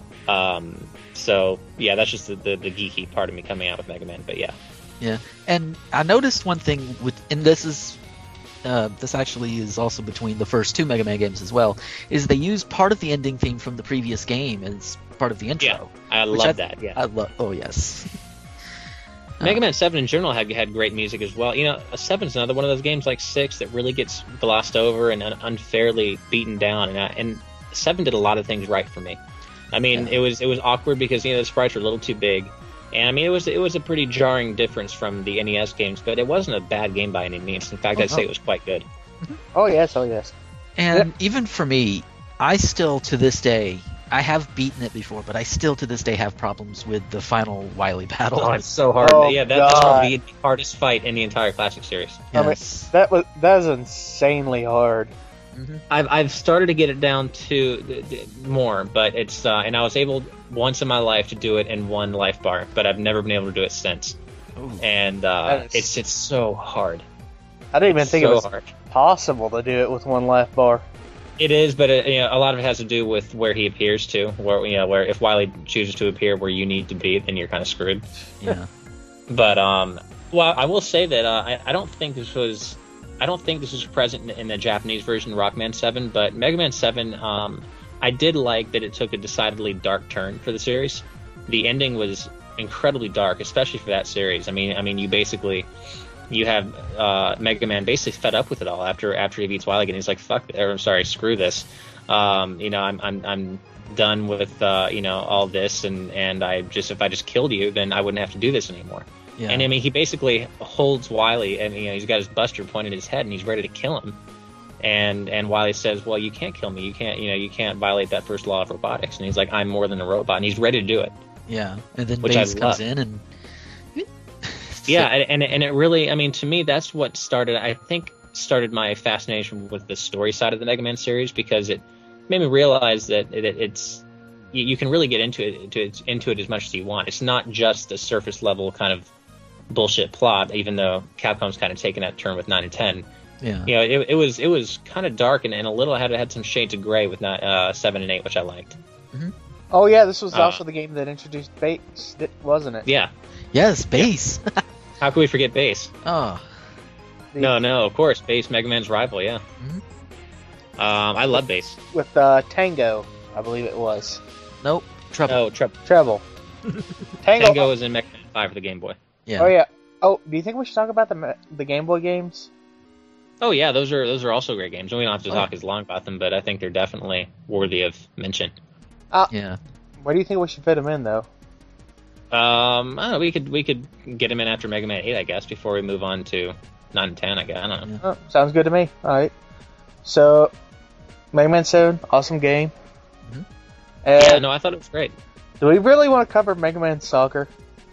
So yeah, that's just the geeky part of me coming out with Mega Man. But yeah. Yeah, and I noticed one thing and this actually is also between the first two Mega Man games as well, is they use part of the ending theme from the previous game as part of the intro. Yeah, I love that. Yeah, I love. Oh yes. Mega Man 7 in general had great music as well. You know, 7's another one of those games like 6 that really gets glossed over and unfairly beaten down. And 7 did a lot of things right for me. I mean, it was awkward because the sprites were a little too big, and I mean it was a pretty jarring difference from the NES games, but it wasn't a bad game by any means. In fact, I'd say it was quite good. Oh yes. And even for me, I still to this day. I have beaten it before, but I still to this day have problems with the final Wily battle. Oh, it's so hard. Oh, yeah, that's the hardest fight in the entire classic series. Yes. I mean, that is insanely hard. Mm-hmm. I've started to get it down to more, but it's and I was able once in my life to do it in one life bar, but I've never been able to do it since. Ooh. And it's so hard. I didn't even think it was possible to do it with one life bar. It is, but a lot of it has to do with where he appears to. Where if Wily chooses to appear where you need to be, then you're kind of screwed. Yeah. But well, I will say that I don't think this was present in the Japanese version of Rockman 7, but Mega Man 7, I did like that it took a decidedly dark turn for the series. The ending was incredibly dark, especially for that series. I mean, you have Mega Man basically fed up with it all after he beats Wily again. He's like, screw this. I'm done with all this, and if I just killed you, then I wouldn't have to do this anymore. Yeah. And I mean, he basically holds Wily, and he's got his buster pointed at his head, and he's ready to kill him. And Wily says, "Well, you can't kill me. You can't violate that first law of robotics." And he's like, "I'm more than a robot," and he's ready to do it. Yeah, and then Bass comes in and. Yeah, and it really, I mean, to me, that's what started my fascination with the story side of the Mega Man series, because it made me realize that it's you can really get into it as much as you want. It's not just a surface level kind of bullshit plot, even though Capcom's kind of taken that turn with 9 and 10. Yeah, it was kind of dark and a little had some shades of gray with 7 and 8, which I liked. Mm-hmm. Oh yeah, this was also the game that introduced Bass, wasn't it? Yeah. Yes, Bass. Yeah. How could we forget Bass? Oh. No, of course, Bass, Mega Man's rival, yeah. Mm-hmm. I love Bass. With Tango, I believe it was. Nope, Treble. Oh, Treble. Tango was in Mega Man 5 for the Game Boy. Yeah. Oh yeah. Oh, do you think we should talk about the Game Boy games? Oh yeah, those are also great games. We don't have to talk as long about them, but I think they're definitely worthy of mention. Yeah. Where do you think we should fit them in, though? I don't know. We could get him in after Mega Man 8, I guess, before we move on to 9 and 10. I guess. I don't know. Oh, sounds good to me. All right. So, Mega Man 7, awesome game. Mm-hmm. Yeah, no, I thought it was great. Do we really want to cover Mega Man Soccer?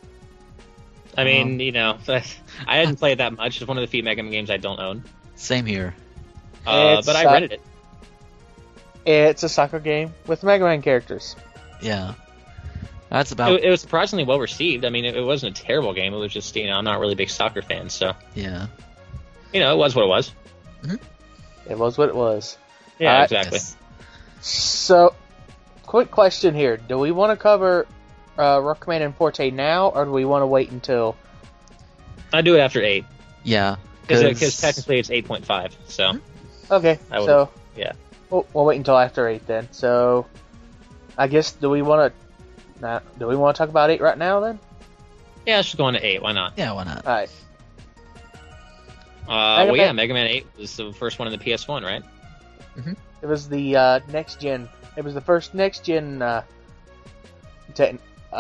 I mean, I hadn't played that much. It's one of the few Mega Man games I don't own. Same here. But I rented it. It's a soccer game with Mega Man characters. Yeah. That's about. It was surprisingly well received. I mean, it wasn't a terrible game. It was just, I'm not really a big soccer fan, so. Yeah. It was what it was. Mm-hmm. It was what it was. Yeah, exactly. Yes. So, quick question here: do we want to cover Rockman and Forte now, or do we want to wait until? I do it after 8. Yeah. Because technically it's 8.5. So. Okay. Yeah. We'll wait until after 8 then. So, I guess do we want to talk about 8 right now then? Yeah, let's just go on to 8. Why not? Yeah, why not? All right. Mega Man 8 was the first one in the PS1, right? Mm-hmm. It was the next gen. It was the first next gen. Actually,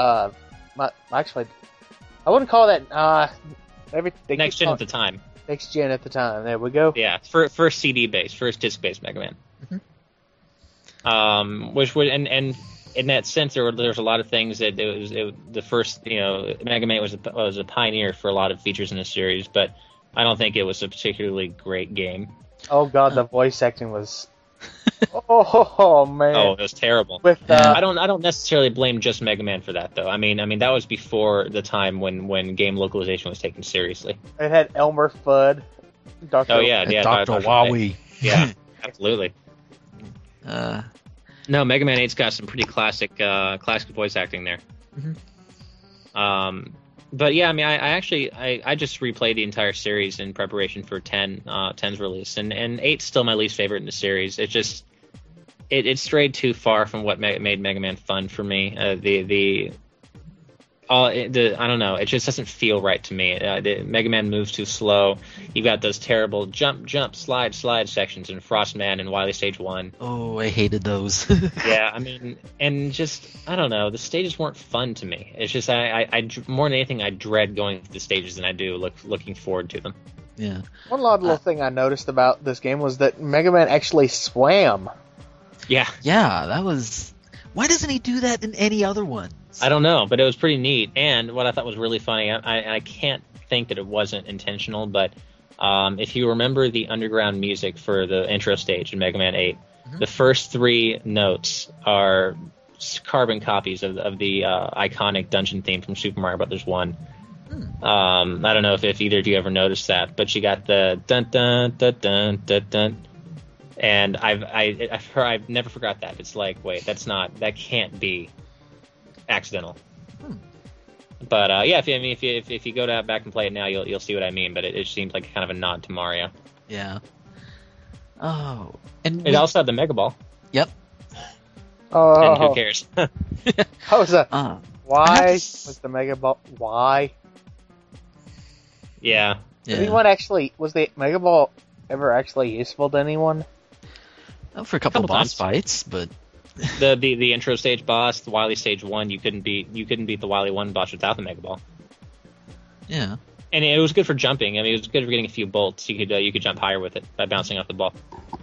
I wouldn't call that everything. Next gen at the time. Next gen at the time. There we go. Yeah, first CD based, first disc based Mega Man. Mm-hmm. Which would and in that sense, there's a lot of things that the first Mega Man was a pioneer for a lot of features in the series, but I don't think it was a particularly great game. Oh god, the voice acting was Oh man! Oh, it was terrible. I don't necessarily blame just Mega Man for that though. I mean that was before the time when game localization was taken seriously. It had Elmer Fudd. Dr. Dr. Wowie. Yeah, absolutely. No, Mega Man 8's got some pretty classic voice acting there. Mm-hmm. But yeah, I mean, I just replayed the entire series in preparation for 10's release, and 8's still my least favorite in the series. It just it strayed too far from what made Mega Man fun for me. I don't know. It just doesn't feel right to me. The Mega Man moves too slow. You've got those terrible jump, slide sections in Frostman and Wily Stage 1. Oh, I hated those. Yeah, I mean, and just, I don't know. The stages weren't fun to me. It's just, I more than anything, I dread going through the stages than I do looking forward to them. Yeah. One odd little thing I noticed about this game was that Mega Man actually swam. Yeah. Yeah, that was... Why doesn't he do that in any other ones? I don't know, but it was pretty neat. And what I thought was really funny, I can't think that it wasn't intentional, but if you remember the underground music for the intro stage in Mega Man 8, the first 3 notes are carbon copies of the iconic dungeon theme from Super Mario Bros. 1. I don't know if either of you ever noticed that, but you got the dun dun dun dun dun dun. And I've never forgot that. It's like, wait, that can't be accidental. But yeah, if you go back and play it now, you'll see what I mean. But it seems like kind of a nod to Mario. Yeah. Oh, and it also had the Mega Ball. Yep. Oh, and who cares? How was that? Why was the Mega Ball? Why? Yeah. Was the Mega Ball ever actually useful to anyone? For a couple boss fights, but the intro stage boss, the Wily Stage 1, you couldn't beat the Wily 1 boss without the Mega Ball. Yeah. And it was good for jumping. I mean, it was good for getting a few bolts. You could jump higher with it by bouncing off the ball.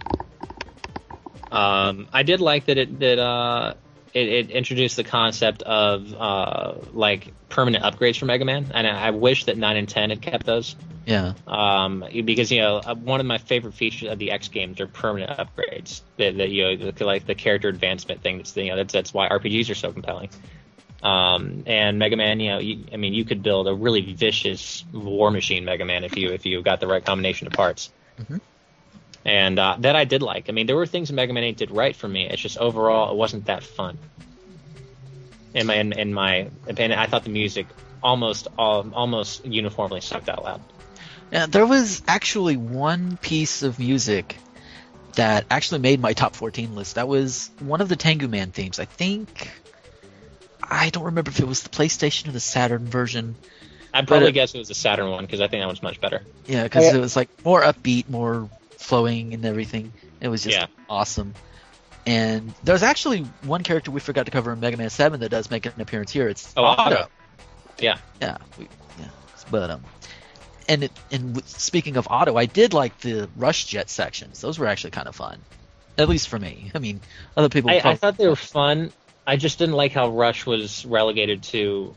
I did like that it introduced the concept of like permanent upgrades for Mega Man, and I wish that 9 and 10 had kept those. Yeah. Because one of my favorite features of the X games are permanent upgrades. That like the character advancement thing. That's why RPGs are so compelling. And Mega Man, you could build a really vicious war machine Mega Man if you got the right combination of parts. Mm-hmm. And that I did like. I mean, there were things Mega Man 8 did right for me. It's just overall, it wasn't that fun. In my opinion, I thought the music almost uniformly sucked out loud. Yeah, there was actually one piece of music that actually made my top 14 list. That was one of the Tengu Man themes. I don't remember if it was the PlayStation or the Saturn version. I'd probably guess it was the Saturn one, because I think that was much better. Yeah, because it was like more upbeat, more flowing and everything. It was just awesome. And there's actually one character we forgot to cover in Mega Man 7 that does make an appearance here. It's Otto. Yeah. But and speaking of Otto, I did like the Rush Jet sections. Those were actually kind of fun, at least for me. I mean, other people. I thought they were fun. I just didn't like how Rush was relegated to.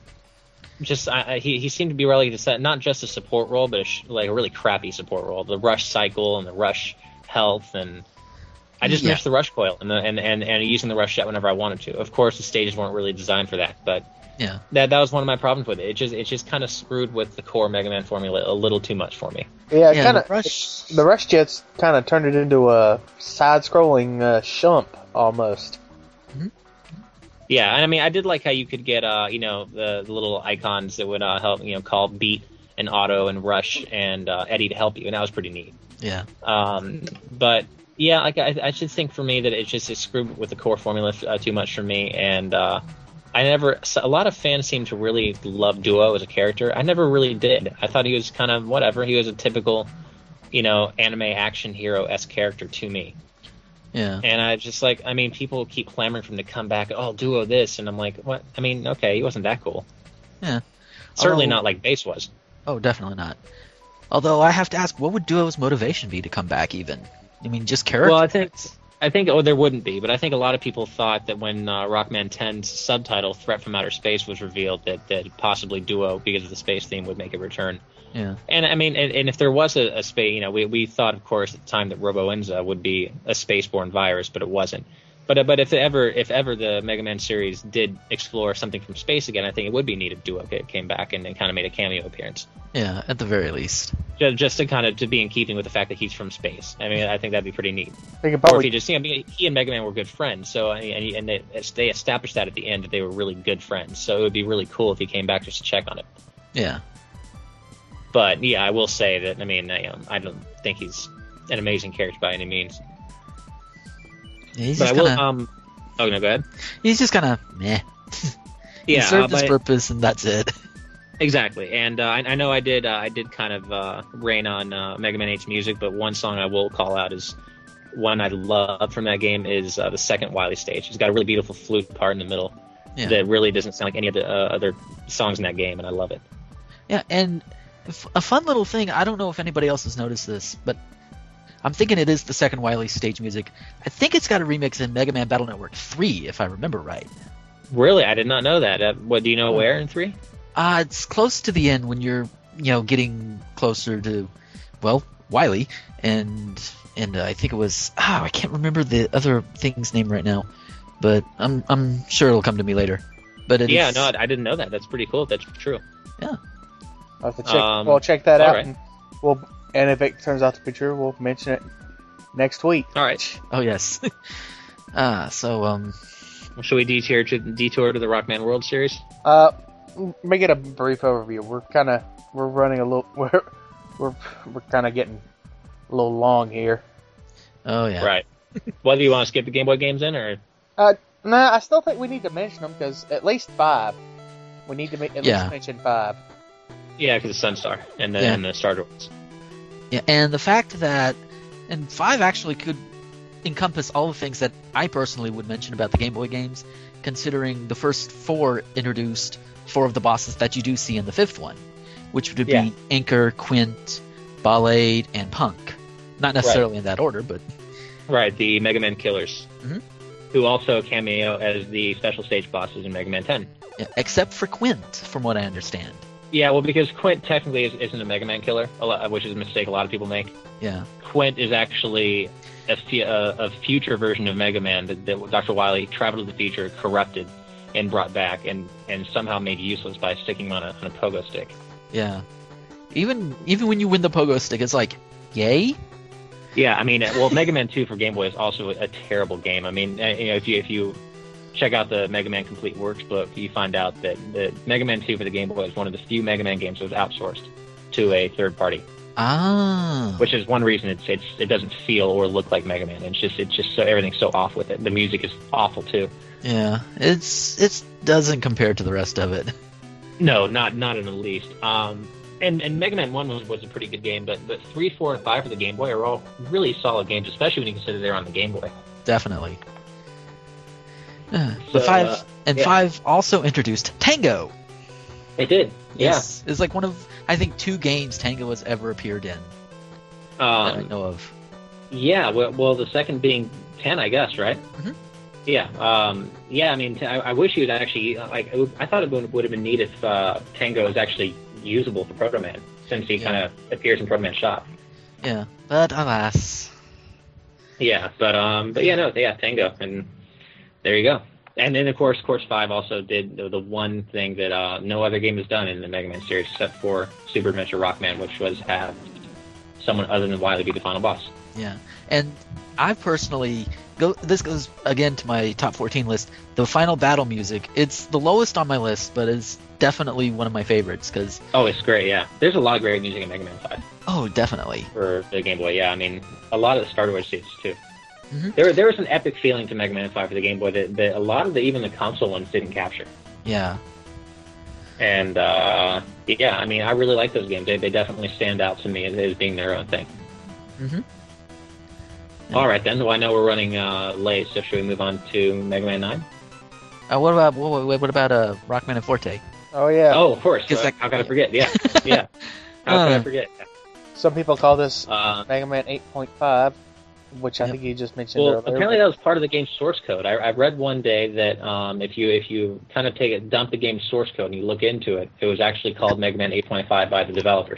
He seemed to be relegated to not just a support role, but a really crappy support role. The Rush cycle and the Rush health, and I just missed the Rush coil and using the Rush jet whenever I wanted to. Of course, the stages weren't really designed for that, but. Yeah, that was one of my problems with it. It just kind of screwed with the core Mega Man formula a little too much for me. Yeah, the Rush Jets kind of turned it into a side-scrolling shump almost. Mm-hmm. Yeah, and I mean, I did like how you could get the little icons that would help call Beat and Otto and Rush and Eddie to help you, and that was pretty neat. Yeah. But yeah, I should think for me that it screwed with the core formula too much for me, and. A lot of fans seem to really love Duo as a character. I never really did. I thought he was kind of whatever. He was a typical, anime action hero-esque character to me. Yeah. And I just people keep clamoring for him to come back. Oh, Duo this, and I'm like, what? I mean, okay, he wasn't that cool. Yeah. Certainly not like Bass was. Oh, definitely not. Although I have to ask, what would Duo's motivation be to come back? Even? I mean, just character. Well, I think there wouldn't be, but I think a lot of people thought that when Rockman 10's subtitle, Threat from Outer Space, was revealed, that possibly Duo, because of the space theme, would make a return. Yeah. And I mean, and if there was a space, we thought, of course, at the time that Robo-Enza would be a spaceborne virus, but it wasn't. But if ever the Mega Man series did explore something from space again, I think it would be neat if Duo came back and kind of made a cameo appearance. Yeah, at the very least. Just to kind of to be in keeping with the fact that he's from space. I mean, I think that'd be pretty neat. Think about Or if he just, he and Mega Man were good friends. So and they established that at the end that they were really good friends. So it would be really cool if he came back just to check on it. Yeah. But yeah, I will say that. I mean, I don't think he's an amazing character by any means. Yeah, he's But just I will. kinda, Oh no, go ahead. He's just kind of meh. He Yeah, served his but- purpose, and that's it. Exactly, and I know I did kind of rain on Mega Man 8's music, but one song I will call out is one I love from that game is the second Wily stage. It's got a really beautiful flute part in the middle that really doesn't sound like any of the other songs in that game, and I love it. Yeah, and a fun little thing, I don't know if anybody else has noticed this, but I'm thinking it is the second Wily stage music. I think it's got a remix in Mega Man Battle Network 3, if I remember right. Really, I did not know that. What do you know? Where in 3? It's close to the end when you're, getting closer to, well, Wily, and I think it was, I can't remember the other thing's name right now, but I'm sure it'll come to me later. But I didn't know that. That's pretty cool. If that's true. Yeah. I'll have to check. We'll check that out, right. and if it turns out to be true, we'll mention it next week. All right. Oh yes. Should we detour to the Rockman World Series? Let me get a brief overview. We're running a little. We're kind of getting a little long here. Oh yeah. Right. Well, do you want to skip the Game Boy games in, or? Nah, I still think we need to mention them because at least 5. We need to at least mention 5. Yeah, because the Sunstar and the Star Wars. Yeah, and the fact that, and 5 actually could encompass all the things that I personally would mention about the Game Boy games, considering the first 4 introduced 4 of the bosses that you do see in the 5th one, which would be Anchor, Quint, Ballade, and Punk. Not necessarily in that order, but... Right, the Mega Man Killers, who also cameo as the special stage bosses in Mega Man 10. Yeah, except for Quint, from what I understand. Yeah, well, because Quint technically isn't a Mega Man killer, which is a mistake a lot of people make. Yeah. Quint is actually a future version of Mega Man that Dr. Wily traveled to the future, corrupted, and brought back, and somehow made useless by sticking him on a pogo stick. Yeah. Even when you win the pogo stick, it's like, yay? Yeah, I mean, well, Mega Man 2 for Game Boy is also a terrible game. I mean, if you check out the Mega Man Complete Works book, you find out that the Mega Man 2 for the Game Boy is one of the few Mega Man games that was outsourced to a third party. Ah. Which is one reason it doesn't feel or look like Mega Man. It's just so everything's so off with it. The music is awful too. Yeah, it doesn't compare to the rest of it. No, not in the least. And Mega Man 1 was a pretty good game, but 3, 4, and 5 for the Game Boy are all really solid games, especially when you consider they're on the Game Boy. Definitely. The 5 also introduced Tango. It did, yeah. Yes, it's like one of, I think, 2 games Tango has ever appeared in that I know of. Yeah, well, the second being 10, I guess, right? Mm-hmm. Yeah, I mean, I wish you'd actually, I thought it would have been neat if Tango is actually usable for Proto Man, since he kind of appears in Proto Man Shop. Yeah, but alas. Yeah, but Tango, and there you go. And then, of course, 5 also did the one thing that no other game has done in the Mega Man series, except for Super Adventure Rockman, which was have someone other than Wily be the final boss. Yeah, and I personally this goes again to my top 14 list. The final battle music, it's the lowest on my list, but it's definitely one of my favorites because it's great. Yeah, there's a lot of great music in Mega Man 5. Oh, definitely for the Game Boy. Yeah, I mean a lot of the Star Wars stages too. Mm-hmm. There was an epic feeling to Mega Man 5 for the Game Boy that a lot of even the console ones didn't capture. Yeah. And I mean I really like those games. They definitely stand out to me as being their own thing. Mm-hmm. All right, then. Well, I know we're running late, so should we move on to Mega Man 9? What about Rockman and Forte? Oh, yeah. Oh, of course. How can I forget? Yeah. Yeah. How can I forget? Some people call this Mega Man 8.5, which I think you just mentioned earlier. Well, apparently that was part of the game's source code. I read one day that if you kind of dump the game's source code and you look into it, it was actually called Mega Man 8.5 by the developers.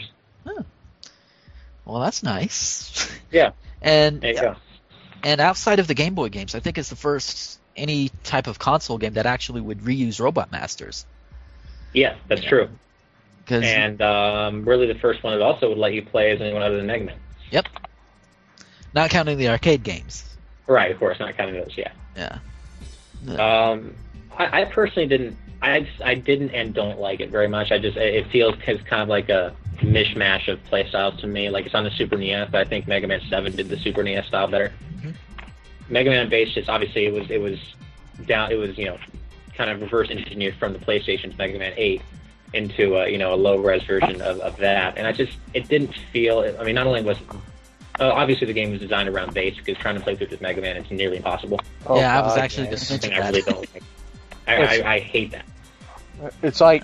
Huh. Well, that's nice. Yeah. And There you go. and outside of the Game Boy games, I think it's the first any type of console game that actually would reuse Robot Masters. Yeah, that's true. 'Cause- And really the first one that also would let you play as anyone other than Mega Man. Yep. Not counting the arcade games. Right, of course, not counting those, yeah. Yeah. I personally didn't. I didn't and don't like it very much. It feels kind of like a mishmash of play styles to me. Like it's on the Super NES, but I think Mega Man 7 did the Super NES style better. Mhm. Mega Man Base just obviously it was down. It was kind of reverse engineered from the PlayStation's Mega Man 8 into a low res version of that, and it didn't feel. I mean, not only was obviously the game was designed around Base because trying to play through this Mega Man is nearly impossible. Oh, yeah, I was God, actually man. going to Something mention I that. really don't like. I hate that. It's like,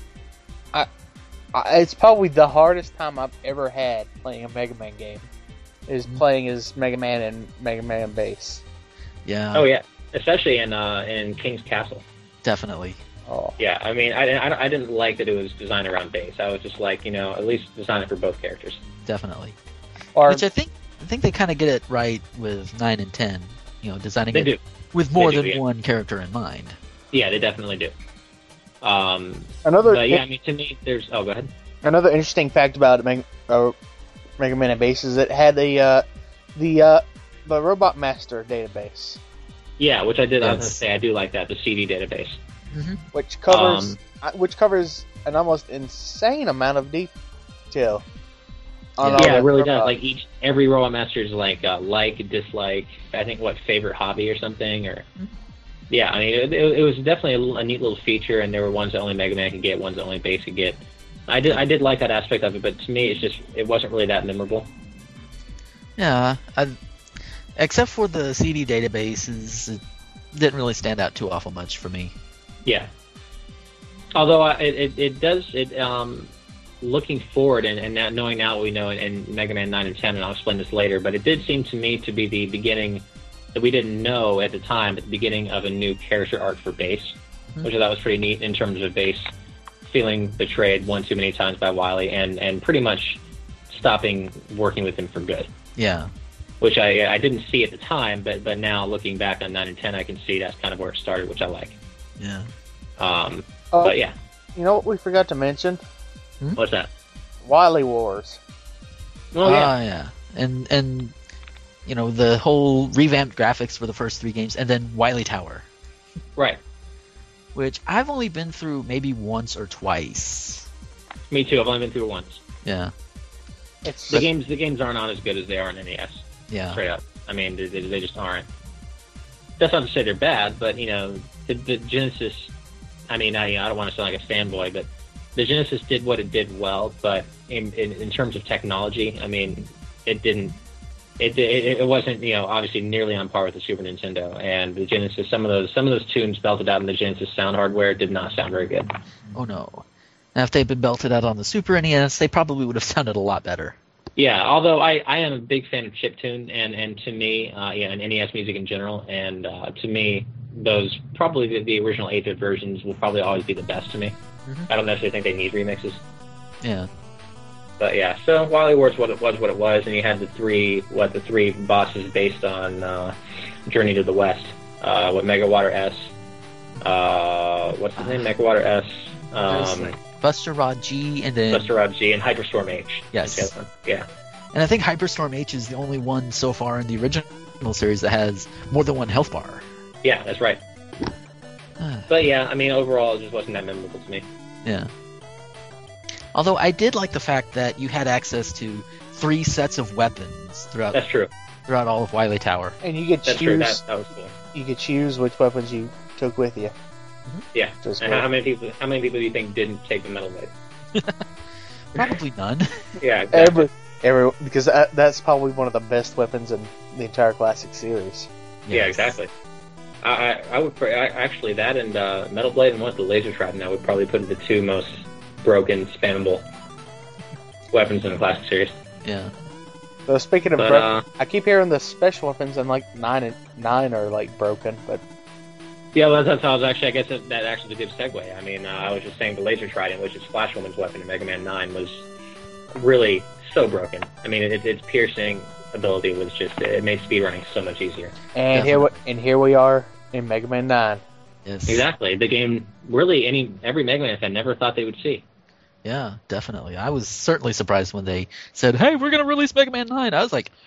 it's probably the hardest time I've ever had playing a Mega Man game, is playing as Mega Man and Mega Man Base. Yeah. Oh yeah, especially in King's Castle. Definitely. Oh, Yeah, I mean, I didn't like that it was designed around Base. I was just like, at least design it for both characters. Definitely. or Which I think they kind of get it right with 9 and 10. Designing They it do. with more They do, than yeah. one character in mind. Yeah, they definitely do. another But yeah, I mean, to me, there's. Oh, go ahead. another interesting fact about Mega Man and Base is it had the Robot Master database, Yeah, which I did. I was Yes. gonna say I do like that, the CD database. which covers an almost insane amount of detail. on all Yeah, the it really does. robots. Like every Robot Master is like dislike. I think favorite hobby or something or. Yeah, I mean, it was definitely a neat little feature, and there were ones that only Mega Man could get, ones that only Base could get. I did like that aspect of it, but to me, it wasn't really that memorable. Yeah. Except for the CD databases, it didn't really stand out too awful much for me. Yeah. Although looking forward and now, knowing now what we know in Mega Man 9 and 10, and I'll explain this later, but it did seem to me to be the beginning that we didn't know at the time, at the beginning of a new character arc for Base, which I thought was pretty neat in terms of Base feeling betrayed one too many times by Wily and pretty much stopping working with him for good. Yeah. Which I didn't see at the time, but now looking back on 9 and 10, I can see that's kind of where it started, which I like. Yeah. But yeah, You know what we forgot to mention? what's that? Wily Wars. Oh yeah, Yeah. And the whole revamped graphics for the first 3 games, and then Wily Tower, right. which I've only been through maybe once or twice. Me too. I've only been through it once. Yeah. It's The games aren't as good as they are in NES. Yeah. Straight up. I mean, they just aren't. That's not to say they're bad, but the Genesis. I mean, I don't want to sound like a fanboy, but the Genesis did what it did well. But in terms of technology, I mean, it didn't. It wasn't obviously nearly on par with the Super Nintendo and the Genesis. Some of those tunes belted out in the Genesis sound hardware did not sound very good. Oh no. Now, if they'd been belted out on the Super NES, they probably would have sounded a lot better. Yeah, although I am a big fan of chiptune and to me, and NES music in general, and to me, those probably the original 8-bit versions will probably always be the best to me. I don't necessarily think they need remixes. Yeah. But yeah, so Wily Wars what it was, and you had the three bosses based on Journey to the West. Megawater S. What's his name? Megawater S. Buster Rod G, and then Buster Rod G and Hyperstorm H. Yes. Yeah. And I think Hyperstorm H is the only one so far in the original series that has more than one health bar. Yeah, that's right. But yeah, I mean, overall, it just wasn't that memorable to me. Yeah. Although I did like the fact that you had access to 3 sets of weapons throughout That's true. throughout all of Wily Tower. and you could That's true. choose. That was cool. You could choose which weapons you took with you. Yeah. Just And cool. how many people do you think didn't take the Metal Blade? Probably none. Yeah, exactly. Every because that's probably one of the best weapons in the entire classic series. Yeah, Yes. exactly. I would actually that and Metal Blade and the Laser Trident I would probably put the 2 most broken, spammable weapons in the classic series. Yeah. So speaking of But broken, I keep hearing the special weapons and like 9 are like broken, but yeah, well, that's how I was actually. I guess that actually is a good segue. I mean, I was just saying the Laser Trident, which is Splash Woman's weapon in Mega Man 9, was really so broken. I mean, its piercing ability was just, it made speedrunning so much easier. And here we are in Mega Man 9. Yes. Exactly. The game really every Mega Man fan never thought they would see. Yeah, definitely. I was certainly surprised when they said, "Hey, we're going to release Mega Man 9." I was like,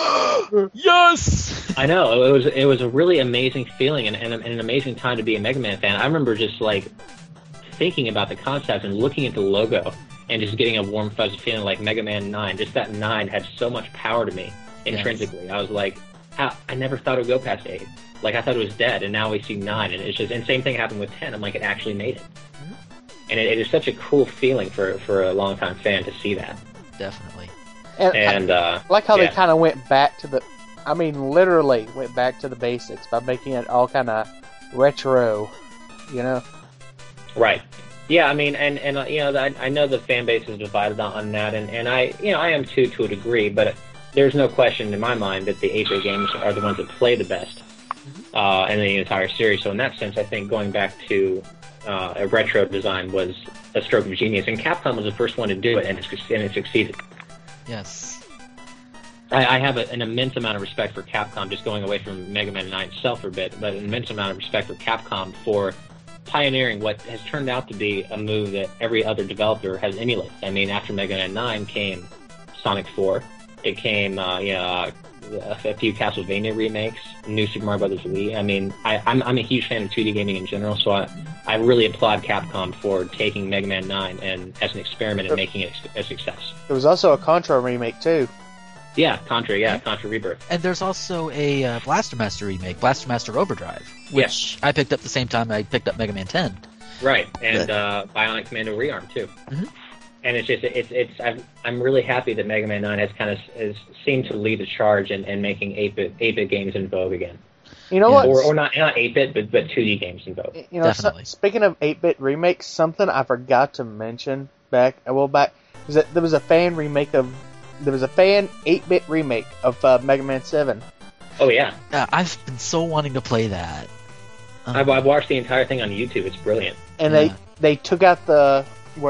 "Yes!" I know. It was a really amazing feeling and an amazing time to be a Mega Man fan. I remember just like thinking about the concept and looking at the logo and just getting a warm fuzzy feeling like Mega Man 9. Just that 9 had so much power to me intrinsically. Yes. I was like, I never thought it would go past 8. Like, I thought it was dead, and now we see 9, and it's just, and same thing happened with 10. I'm like, it actually made it. Mm-hmm. And it is such a cool feeling for a longtime fan to see that. Definitely. And I like how they kind of went back to the, I mean, literally went back to the basics by making it all kind of retro, you know? Right. Yeah, I mean, and you know, I know the fan base is divided on that, and I am too, to a degree, but there's no question in my mind that the 8-bit games are the ones that play the best in the entire series. So in that sense, I think going back to a retro design was a stroke of genius, and Capcom was the first one to do it, and it succeeded. Yes. I have an immense amount of respect for Capcom, just going away from Mega Man 9 itself for a bit, but an immense amount of respect for Capcom for pioneering what has turned out to be a move that every other developer has emulated. I mean, after Mega Man 9 came Sonic 4, it came a few Castlevania remakes, New Super Mario Bros. Wii. I mean, I'm a huge fan of 2D gaming in general, so I really applaud Capcom for taking Mega Man 9 and as an experiment and making it a success. There was also a Contra remake too. Yeah, Contra Rebirth. And there's also a Blaster Master remake, Blaster Master Overdrive, which I picked up the same time I picked up Mega Man 10. Right, and Bionic Commando Rearm too. Mm-hmm. And it's just I'm really happy that Mega Man 9 has seemed to lead the charge in making 8-bit games in vogue again. You know what? Or not 8-bit, but 2D games in vogue. You know, definitely. Speaking of 8-bit remakes, something I forgot to mention back is that there was a fan 8-bit remake of Mega Man 7. Oh yeah. I've been so wanting to play that. I've watched the entire thing on YouTube. It's brilliant. And they took out the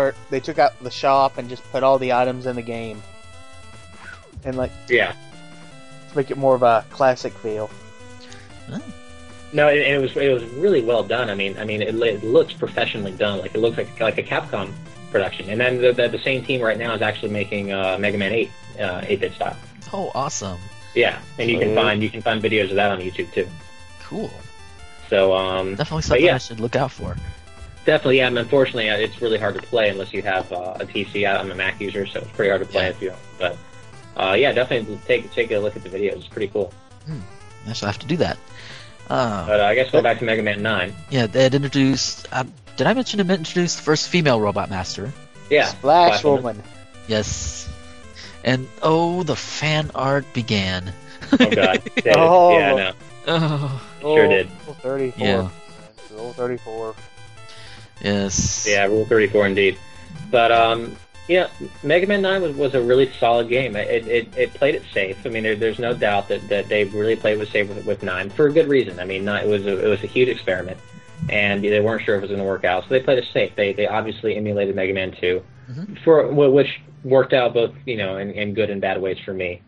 shop and just put all the items in the game, and to make it more of a classic feel. Oh. No, and it was really well done. I mean, it looks professionally done. Like, it looks like a Capcom production. And then the same team right now is actually making Mega Man 8 8-bit style. Oh, awesome! Yeah, and you can find videos of that on YouTube too. Cool. So definitely something I should look out for. Definitely, yeah. Unfortunately, it's really hard to play unless you have a PC. I'm a Mac user, so it's pretty hard to play if you don't. But definitely take a look at the videos. It's pretty cool. I shall have to do that. But I guess go back to Mega Man 9. Yeah, they had introduced. Did I mention it introduced the first female Robot Master? Yeah, Splash Woman. Yes. And the fan art began. Oh god. Yeah, I know. Oh. Sure did. Rule 34. Yeah. Rule 34. Yes. Yeah, Rule 34 indeed. But Mega Man 9 was a really solid game. It played it safe. I mean, there's no doubt that they really played it safe with 9 for a good reason. I mean, it was a huge experiment, and they weren't sure if it was going to work out, so they played it safe. They obviously emulated Mega Man 2, which worked out both in good and bad ways for me.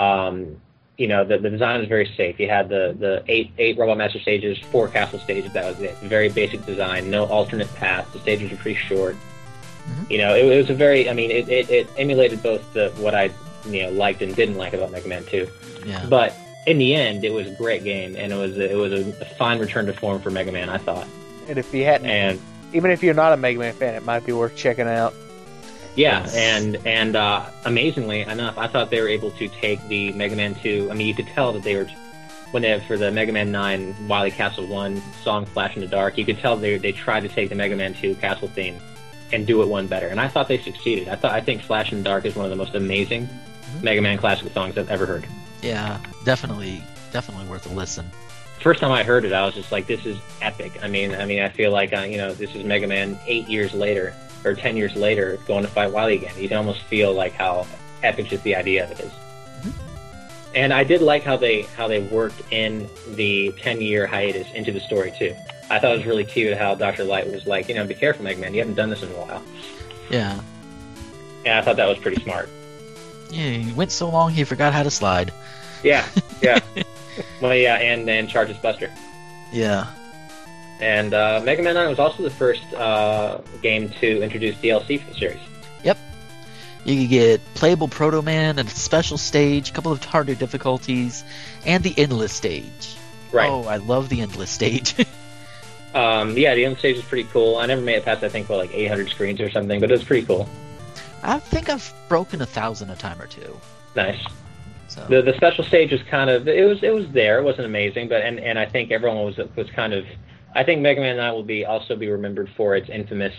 The design was very safe. You had the eight Robot Master stages, 4 castle stages. That was it. Very basic design. No alternate paths. The stages were pretty short. Mm-hmm. It was a very. I mean, it emulated both what I liked and didn't like about Mega Man 2. Yeah. But in the end, it was a great game, and it was a fine return to form for Mega Man, I thought. And if you hadn't, even if you're not a Mega Man fan, it might be worth checking out. Yeah, and amazingly enough, I thought they were able to take the Mega Man 2. I mean, you could tell that they were, for the Mega Man 9 Wily Castle 1 song Flash in the Dark, you could tell they tried to take the Mega Man 2 castle theme and do it one better. And I thought they succeeded. I think Flash in the Dark is one of the most amazing Mega Man classic songs I've ever heard. Yeah, definitely worth a listen. First time I heard it, I was just like, this is epic. I mean, I feel like this is Mega Man 8 years later. Or 10 years later, going to fight Wily again. You can almost feel like how epic just the idea of it is. Mm-hmm. And I did like how they worked in the 10-year hiatus into the story too. I thought it was really cute how Dr. Light was like, be careful, Mega Man. You haven't done this in a while. Yeah. Yeah, I thought that was pretty smart. Yeah, he went so long he forgot how to slide. Yeah. Well, yeah, and Charges Buster. Yeah. And Mega Man 9 was also the first game to introduce DLC for the series. Yep. You could get playable Proto Man and a special stage, a couple of harder difficulties, and the endless stage. Right. Oh, I love the endless stage. Yeah, the endless stage is pretty cool. I never made it past, I think, 800 screens or something, but it was pretty cool. I think I've broken 1,000 a time or two. Nice. So. The special stage was kind of it was there. It wasn't amazing, but and I think everyone was kind of. I think Mega Man 9 will also be remembered for its infamous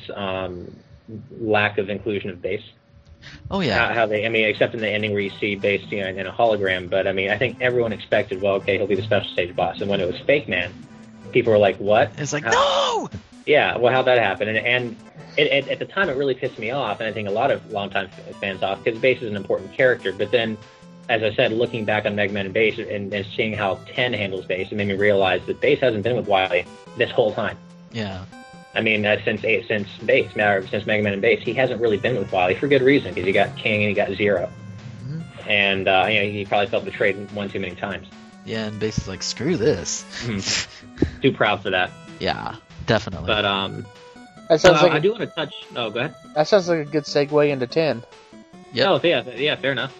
lack of inclusion of bass. Oh yeah. How they, except in the ending where you see bass, in a hologram. But I think everyone expected, well, okay, he'll be the special stage boss, and when it was Fake Man, people were like, what? It's like, no! Yeah, well, how'd that happen? And at the time, it really pissed me off, and I think a lot of longtime fans off, because Bass is an important character. But then, as I said, looking back on Mega Man and Bass and seeing how 10 handles Bass, it made me realize that Bass hasn't been with Wily this whole time. Yeah. Since Mega Man and Bass, he hasn't really been with Wily for good reason, because he got King and he got Zero. Mm-hmm. And, he probably felt betrayed one too many times. Yeah, and Bass is like, screw this. Mm-hmm. Too proud for that. Yeah, definitely. But, that sounds like I do want to touch... Oh, go ahead. That sounds like a good segue into 10. Yep. Oh, yeah, fair enough.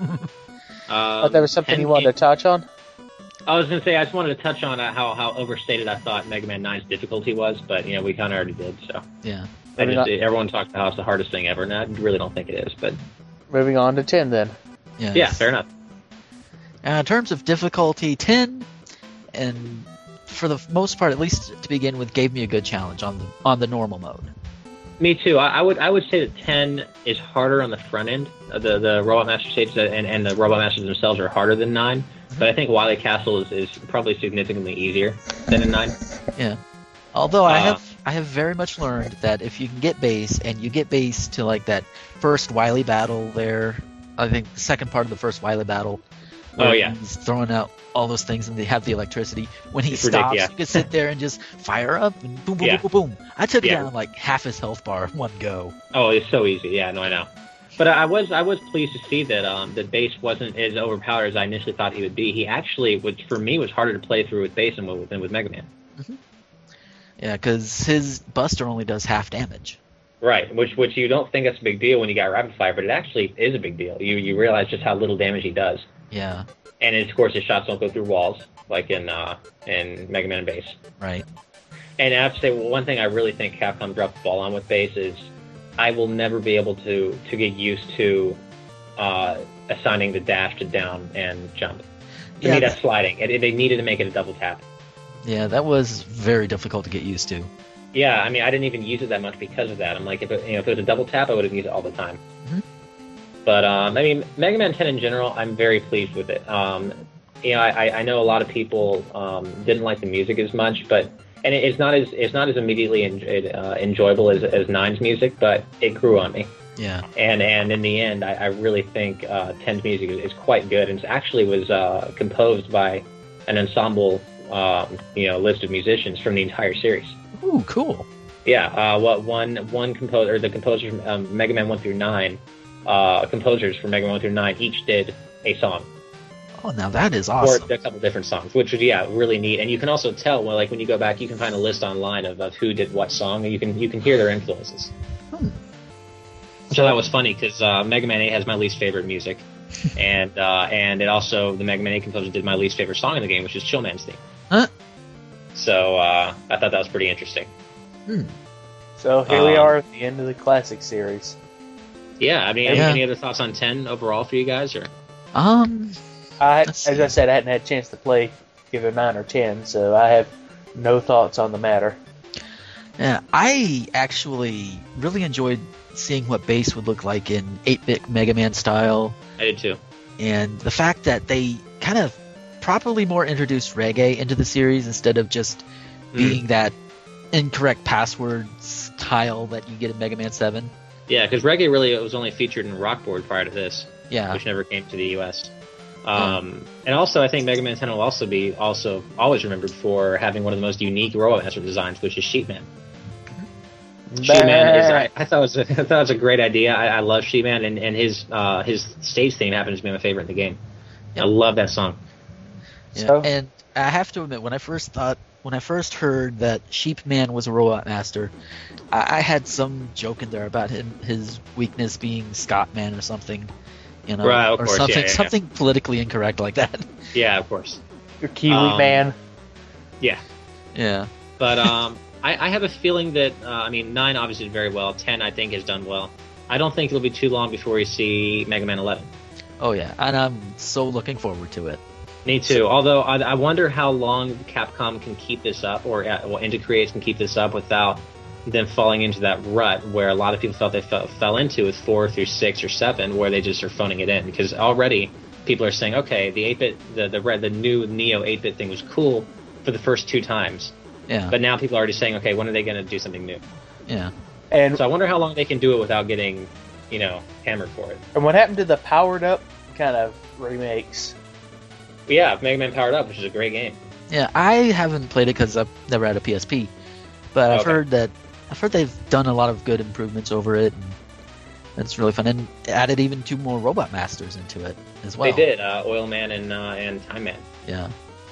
But there was something you wanted to touch on? I was going to say, I just wanted to touch on how overstated I thought Mega Man 9's difficulty was, but, we kind of already did, so. Yeah. Everyone talks about how it's the hardest thing ever, and I really don't think it is, but... Moving on to 10, then. Yes. Yeah, fair enough. In terms of difficulty, 10, and for the most part, at least to begin with, gave me a good challenge on the normal mode. Me too. I would say that 10 is harder on the front end. The Robot Master stages and the Robot Masters themselves are harder than 9. But I think Wily Castle is probably significantly easier than in 9. Yeah. Although I have very much learned that if you can get Bass, and you get Bass to like that first Wily battle there, I think the second part of the first Wily battle. Oh yeah. He's throwing out all those things and they have the electricity. When he stops, you can sit there and just fire up and boom, boom, boom, boom, boom. I took down like half his health bar in one go. Oh, it's so easy. Yeah, no, I know. But I was pleased to see that that Bass wasn't as overpowered as I initially thought he would be. He actually, which for me was harder to play through with Bass than with Mega Man. Mm-hmm. Yeah, because his Buster only does half damage. Right, which you don't think that's a big deal when you got Rapid Fire, but it actually is a big deal. You realize just how little damage he does. Yeah. And of course, his shots don't go through walls like in Mega Man and Bass. Right. And I have to say, one thing I really think Capcom dropped the ball on with Bass is I will never be able to get used to assigning the dash to down and jump. To me, that's sliding. They needed to make it a double tap. Yeah, that was very difficult to get used to. Yeah, I didn't even use it that much because of that. I'm like, if it was a double tap, I would have used it all the time. Mm-hmm. But Mega Man 10 in general, I'm very pleased with it. I know a lot of people didn't like the music as much, and it's not as immediately enjoyable as 9's music, but it grew on me. Yeah. And in the end, I really think 10's music is quite good, and it actually was composed by an ensemble, list of musicians from the entire series. Ooh, cool. Yeah. One composer, the composers from Mega Man 1 through 9. Composers from Mega Man 1 through 9 each did a song. Oh, now that is awesome. Or a couple different songs, which was really neat. And you can also tell when you go back, you can find a list online of who did what song, and you can hear their influences. So that was funny because Mega Man 8 has my least favorite music, and it also the Mega Man 8 composer did my least favorite song in the game, which is Chillman's theme. Huh? So I thought that was pretty interesting. So here we are at the end of the classic series. Yeah, any other thoughts on 10 overall for you guys, or? As I said, I hadn't had a chance to play either 9 or 10, so I have no thoughts on the matter. Yeah, I actually really enjoyed seeing what Bass would look like in 8-bit Mega Man style. I did too. And the fact that they kind of properly more introduced reggae into the series instead of just being that incorrect passwords tile that you get in Mega Man 7. Yeah, because reggae really was only featured in Rock Board prior to this, which never came to the U.S. And also, I think Mega Man 10 will also be always remembered for having one of the most unique Robot Master designs, which is Sheepman. She-Man is. I thought it was a great idea. I love She-Man, and his stage theme happens to be my favorite in the game. Yep. I love that song. Yeah, so, and I have to admit, when I first heard that Sheepman was a Robot Master, I had some joke in there about his weakness being Scotman or something, right, of or course, something politically incorrect like that. Yeah, of course. Your Kiwi man. Yeah. Yeah. But I have a feeling that 9 obviously did very well. 10 I think has done well. I don't think it'll be too long before we see Mega Man 11. Oh yeah, and I'm so looking forward to it. Me too. Although I wonder how long Capcom can keep this up, or Indie Creates can keep this up without them falling into that rut where a lot of people felt they fell into with 4 through 6 or 7, where they just are phoning it in. Because already people are saying, okay, the 8-bit, the new Neo 8-bit thing was cool for the first 2 times. Yeah. But now people are already saying, okay, when are they going to do something new? Yeah. And so I wonder how long they can do it without getting, hammered for it. And what happened to the powered up kind of remakes? Yeah, Mega Man Powered Up, which is a great game. Yeah, I haven't played it because I've never had a PSP, but I've heard they've done a lot of good improvements over it, and it's really fun, and added even 2 more Robot Masters into it as well. They did, Oil Man and Time Man. Yeah.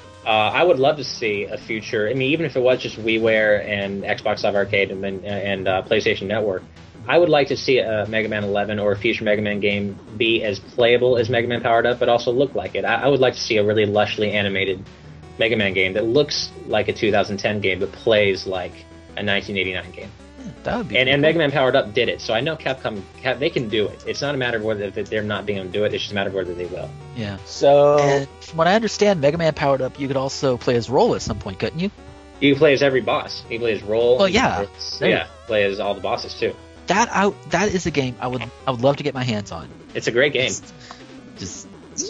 I would love to see a future. I mean, even if it was just WiiWare and Xbox Live Arcade and PlayStation Network, I would like to see a Mega Man 11 or a future Mega Man game be as playable as Mega Man Powered Up, but also look like it. I would like to see a really lushly animated Mega Man game that looks like a 2010 game but plays like a 1989 game. Yeah, that would be and Mega Man Powered Up did it, so I know Capcom, they can do it. It's not a matter of whether they're not being able to do it, it's just a matter of whether they will. Yeah. So, and from what I understand, Mega Man Powered Up, you could also play as Roll at some point, couldn't you? You can play as every boss. You can play as Roll. Oh yeah. Play as all the bosses too. That is a game I would love to get my hands on. It's a great game. Just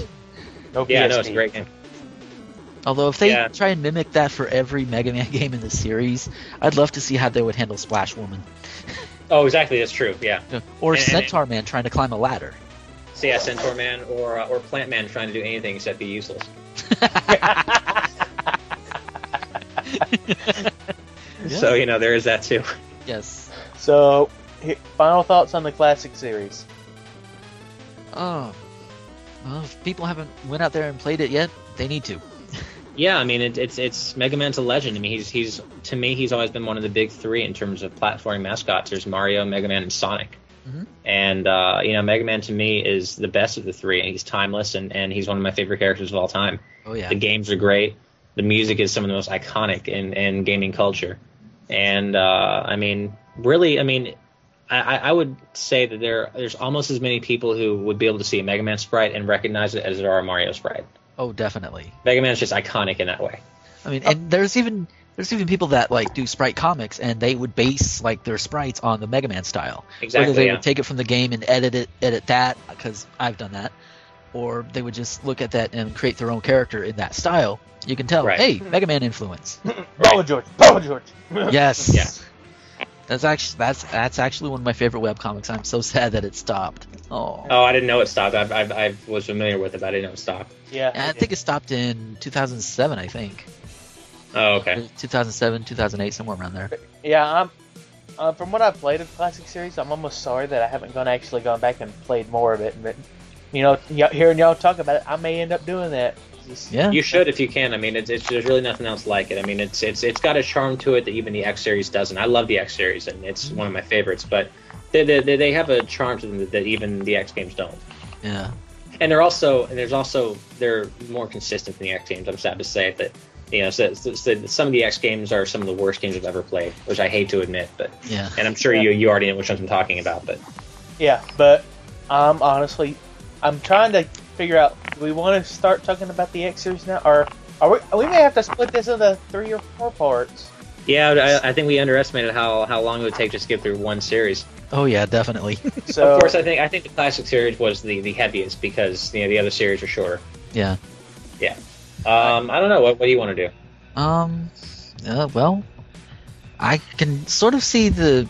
no yeah, no, it's a great game. Although if they try and mimic that for every Mega Man game in the series, I'd love to see how they would handle Splash Woman. Oh, exactly, that's true. Yeah. Or Centaur Man trying to climb a ladder. So yeah, Centaur Man or Plant Man trying to do anything except be useless. So there is that too. Yes. So, final thoughts on the classic series. Oh, well, if people haven't went out there and played it yet, they need to. Yeah, I mean it's Mega Man's a legend. I mean he's to me he's always been one of the big 3 in terms of platforming mascots. There's Mario, Mega Man, and Sonic. Mm-hmm. And Mega Man to me is the best of the 3, and he's timeless, and he's one of my favorite characters of all time. Oh yeah. The games are great. The music is some of the most iconic in gaming culture. And I would say that there's almost as many people who would be able to see a Mega Man sprite and recognize it as there are a Mario sprite. Oh, definitely. Mega Man's just iconic in that way. I mean, and there's even people that do sprite comics, and they would base their sprites on the Mega Man style. Exactly. Whether they would take it from the game and edit that, because I've done that, or they would just look at that and create their own character in that style. You can tell, hey, Mega Man influence. Power George. Yes. Yeah. That's actually one of my favorite webcomics. I'm so sad that it stopped. Oh, I didn't know it stopped. I was familiar with it, but I didn't know it stopped. Yeah. I think it stopped in 2007, I think. Oh, okay. 2007, 2008, somewhere around there. Yeah, from what I've played of the classic series, I'm almost sorry that I haven't gone back and played more of it. But hearing y'all talk about it, I may end up doing that. Yeah, you should if you can. I mean, there's really nothing else like it. I mean, it's got a charm to it that even the X series doesn't. I love the X series, and it's one of my favorites. But they have a charm to them that even the X games don't. Yeah, and they're more consistent than the X games. I'm sad to say that. Some of the X games are some of the worst games I've ever played, which I hate to admit. But yeah, and I'm sure you already know which ones I'm talking about. But yeah, but honestly, I'm trying to figure out, do we want to start talking about the X series now, or we may have to split this into 3 or 4 parts. Yeah, I think we underestimated how long it would take to skip through one series. Oh yeah, definitely. So, of course, I think the classic series was the heaviest because the other series were shorter. Yeah. Yeah. I don't know. What do you want to do? Well, I can sort of see the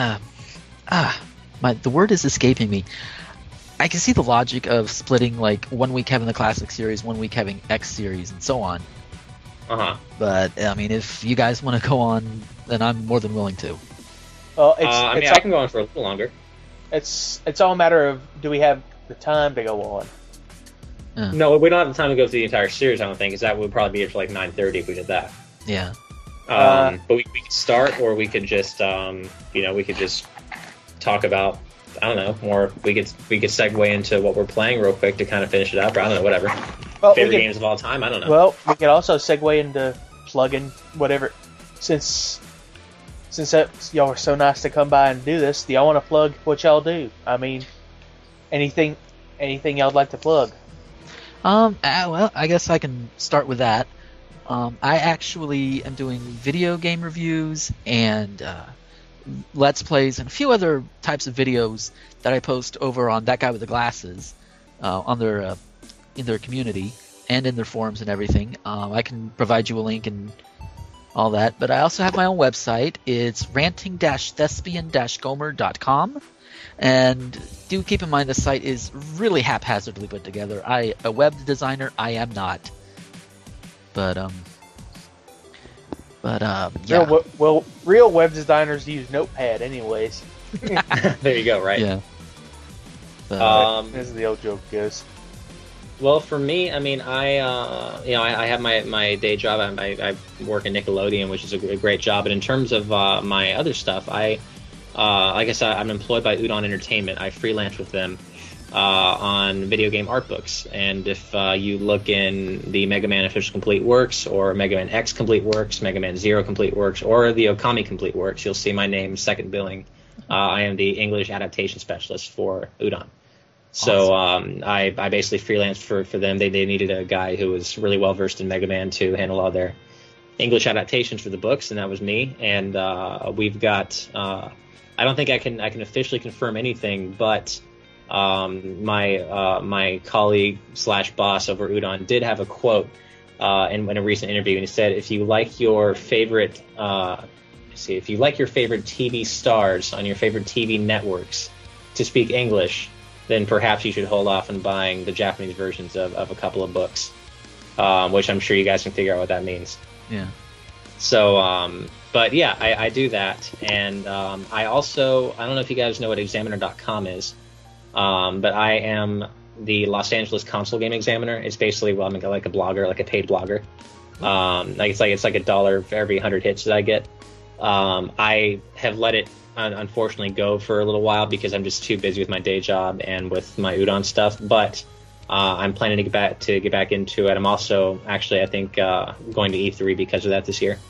word is escaping me. I can see the logic of splitting 1 week having the classic series, 1 week having X series, and so on. Uh-huh. But I mean, if you guys want to go on, then I'm more than willing to. Well, I can go on for a little longer. It's all a matter of, do we have the time to go on? No, we don't have the time to go through the entire series, I don't think, because that would probably be here for like 9:30 if we did that. Yeah. But we could start, or we could just, we could just talk about, I don't know, more. We could segue into what we're playing real quick to kind of finish it up. Or I don't know, whatever. Well, favorite games of all time. I don't know. Well, we could also segue into plugging whatever, since y'all are so nice to come by and do this. Do y'all want to plug what y'all do? I mean, anything y'all would like to plug? Well, I guess I can start with that. I actually am doing video game reviews and Let's Plays and a few other types of videos that I post over on That Guy with the Glasses on their in their community and in their forums and everything. I can provide you a link and all that. But I also have my own website. It's ranting-thespian-gomer.com. And do keep in mind the site is really haphazardly put together. A web designer, I am not. But yeah. Well, real web designers use Notepad anyways. There you go, right? Yeah. As the old joke goes. Well, for me, I mean, I have my day job. I work at Nickelodeon, which is a great job. And in terms of my other stuff, like I said, I'm employed by Udon Entertainment. I freelance with them on video game art books. And if you look in the Mega Man Official Complete Works, or Mega Man X Complete Works, Mega Man Zero Complete Works, or the Okami Complete Works, you'll see my name second billing. I am the English adaptation specialist for Udon. So I basically freelanced for them. They needed a guy who was really well versed in Mega Man to handle all their English adaptations for the books, and that was me. And we've got I don't think I can officially confirm anything, but my colleague / boss over Udon did have a quote in a recent interview, and he said, if you like your favorite TV stars on your favorite TV networks to speak English, then perhaps you should hold off on buying the Japanese versions of a couple of books, which I'm sure you guys can figure out what that means. Yeah. So, but yeah, I do that. And I also, I don't know if you guys know what Examiner.com is, but I am the Los Angeles Console Game Examiner. It's basically, well, I'm like a blogger, like a paid blogger. It's like $1 for every 100 hits that I get. I have let it unfortunately go for a little while because I'm just too busy with my day job and with my Udon stuff, but I'm planning to get back into it. I'm also actually, I think, going to E3 because of that this year.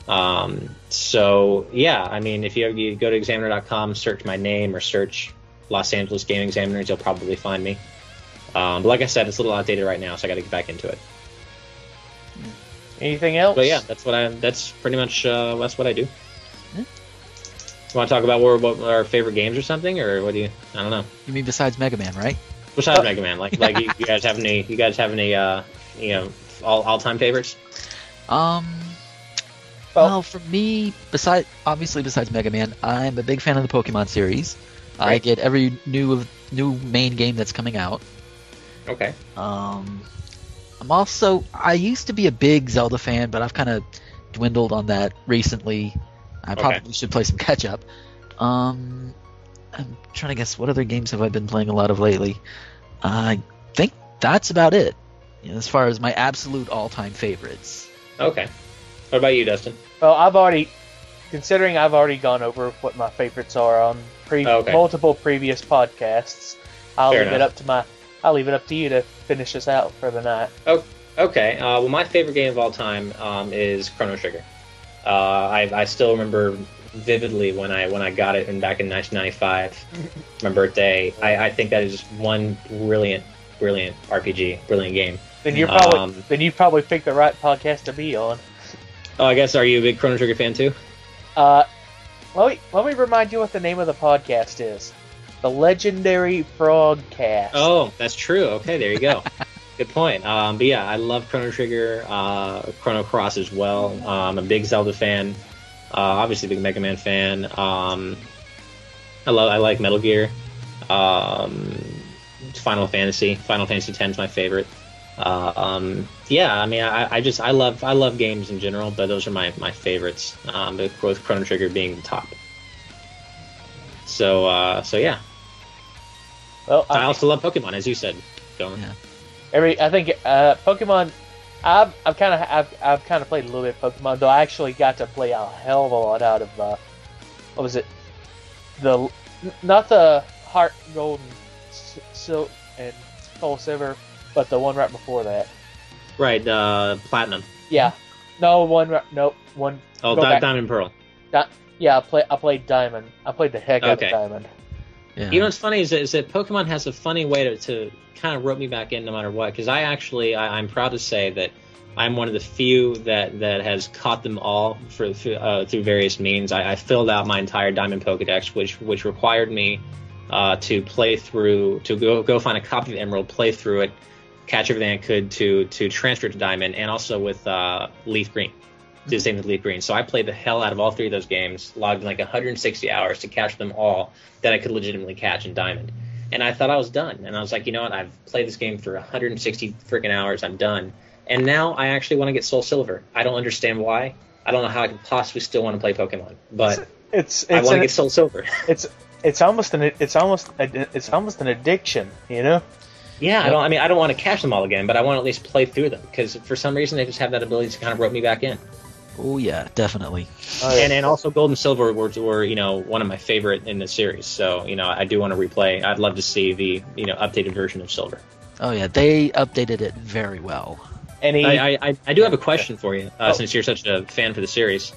So yeah, I mean, if you go to Examiner.com, search my name or search Los Angeles Game Examiners, you'll probably find me. But like I said, it's a little outdated right now, so I got to get back into it. Anything else? But yeah, that's pretty much that's what I do. You want to talk about what our favorite games or something, or what do you? I don't know. You mean besides Mega Man, right? Besides Mega Man, like you guys have any all-time favorites? Well, for me, besides Mega Man, I'm a big fan of the Pokemon series. Right. I get every new main game that's coming out. Okay. I used to be a big Zelda fan, but I've kind of dwindled on that recently. I probably should play some catch up. I'm trying to guess, what other games have I been playing a lot of lately? I think that's about it, as far as my absolute all-time favorites. Okay. What about you, Dustin? Well, I've already gone over what my favorites are on multiple previous podcasts. I'll leave it up to you to finish us out for the night. Oh, okay. Well, my favorite game of all time is Chrono Trigger. I still remember vividly when I got it back in 1995, my birthday. I think that is just one brilliant RPG, brilliant game. Then you probably picked the right podcast to be on. Oh, I guess, are you a big Chrono Trigger fan too? Let me remind you what the name of the podcast is. The Legendary Frogcast. Oh, that's true. Okay, there you go. Good point. But yeah, I love Chrono Trigger, Chrono Cross as well. I'm a big Zelda fan. Obviously, a big Mega Man fan. I like Metal Gear. Final Fantasy. Final Fantasy X is my favorite. Yeah, I mean, I love games in general, but those are my favorites. With Chrono Trigger being the top. So yeah. Well, I also love Pokemon, as you said. Going. Yeah. I think Pokemon. I've kind of played a little bit of Pokemon, though I actually got to play a hell of a lot out of what was it? Not the Heart Gold and Soul Silver, but the one right before that. Right, Platinum. Yeah. No one. Oh, Diamond and Pearl. Yeah, I played Diamond. I played the heck out of Diamond. Yeah. You know what's funny is that Pokemon has a funny way to kind of rope me back in no matter what. Because I'm proud to say that I'm one of the few that has caught them all through various means. I filled out my entire Diamond Pokedex, which required me to play through, to go find a copy of Emerald, play through it, catch everything I could to transfer to Diamond, and also with Leaf Green. Do the same with Leaf Green. So I played the hell out of all three of those games, logged in like 160 hours to catch them all that I could legitimately catch in Diamond. And I thought I was done. And I was like, you know what? I've played this game for 160 freaking hours. I'm done. And now I actually want to get Soul Silver. I don't understand why. I don't know how I could possibly still want to play Pokemon, but I want to get Soul Silver. It's almost an addiction, you know? Yeah, yep. I don't want to catch them all again, but I want to at least play through them because for some reason they just have that ability to kind of rope me back in. Oh yeah, definitely. And also Gold and Silver were one of my favorite in the series. So I do want to replay. I'd love to see the updated version of Silver. Oh yeah, they updated it very well. I do have a question for you since you're such a fan for the series.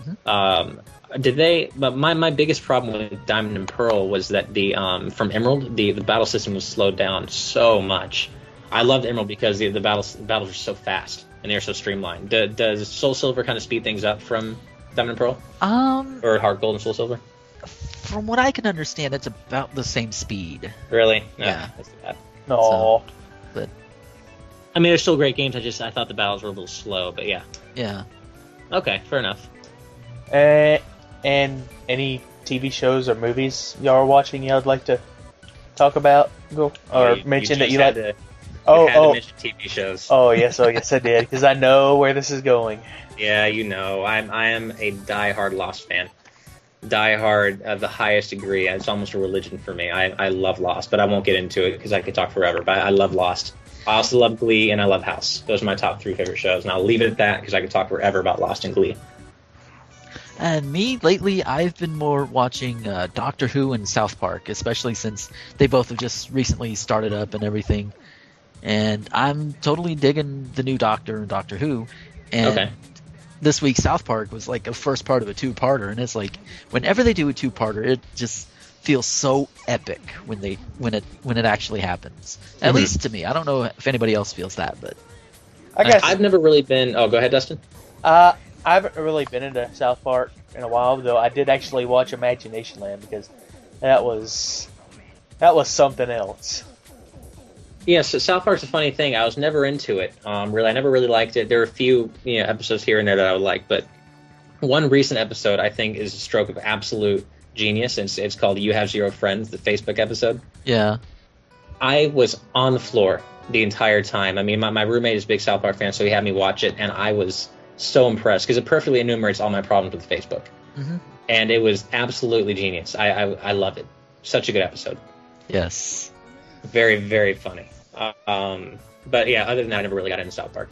Mm-hmm. But my biggest problem with Diamond and Pearl was that from Emerald the battle system was slowed down so much. I loved Emerald because the battles were so fast. And they're so streamlined. Does Soul Silver kind of speed things up from Diamond and Pearl? Or Heart Gold and Soul Silver? From what I can understand, it's about the same speed. Really? No, yeah. That's too bad. No. But they're still great games. I thought the battles were a little slow, but yeah. Yeah. Okay, fair enough. And any TV shows or movies y'all are watching y'all would like to talk about? Mention that you like to... Oh, mention TV shows. Oh yes, I did because I know where this is going. Yeah, I am a die-hard Lost fan. Die-hard of the highest degree. It's almost a religion for me. I love Lost, but I won't get into it because I could talk forever. But I love Lost. I also love Glee and I love House. Those are my top 3 favorite shows, and I'll leave it at that because I could talk forever about Lost and Glee. And me, lately, I've been more watching Doctor Who and South Park, especially since they both have just recently started up and everything. And I'm totally digging the new Doctor and Doctor Who. And this week, South Park was like a first part of a 2-parter, and it's like whenever they do a 2-parter, it just feels so epic when it actually happens. At least to me. I don't know if anybody else feels that, but I guess I've never really been. Oh, go ahead, Dustin. I haven't really been into South Park in a while, though. I did actually watch Imagination Land because that was something else. Yeah, so South Park's a funny thing. I was never into it. Really, I never really liked it. There are a few episodes here and there that I would like, but one recent episode I think is a stroke of absolute genius. It's called "You Have Zero Friends," the Facebook episode. Yeah, I was on the floor the entire time. I mean, my roommate is a big South Park fan, so he had me watch it, and I was so impressed because it perfectly enumerates all my problems with Facebook, and it was absolutely genius. I love it. Such a good episode. Yes. Very, very funny. But yeah, other than that, I never really got into South Park.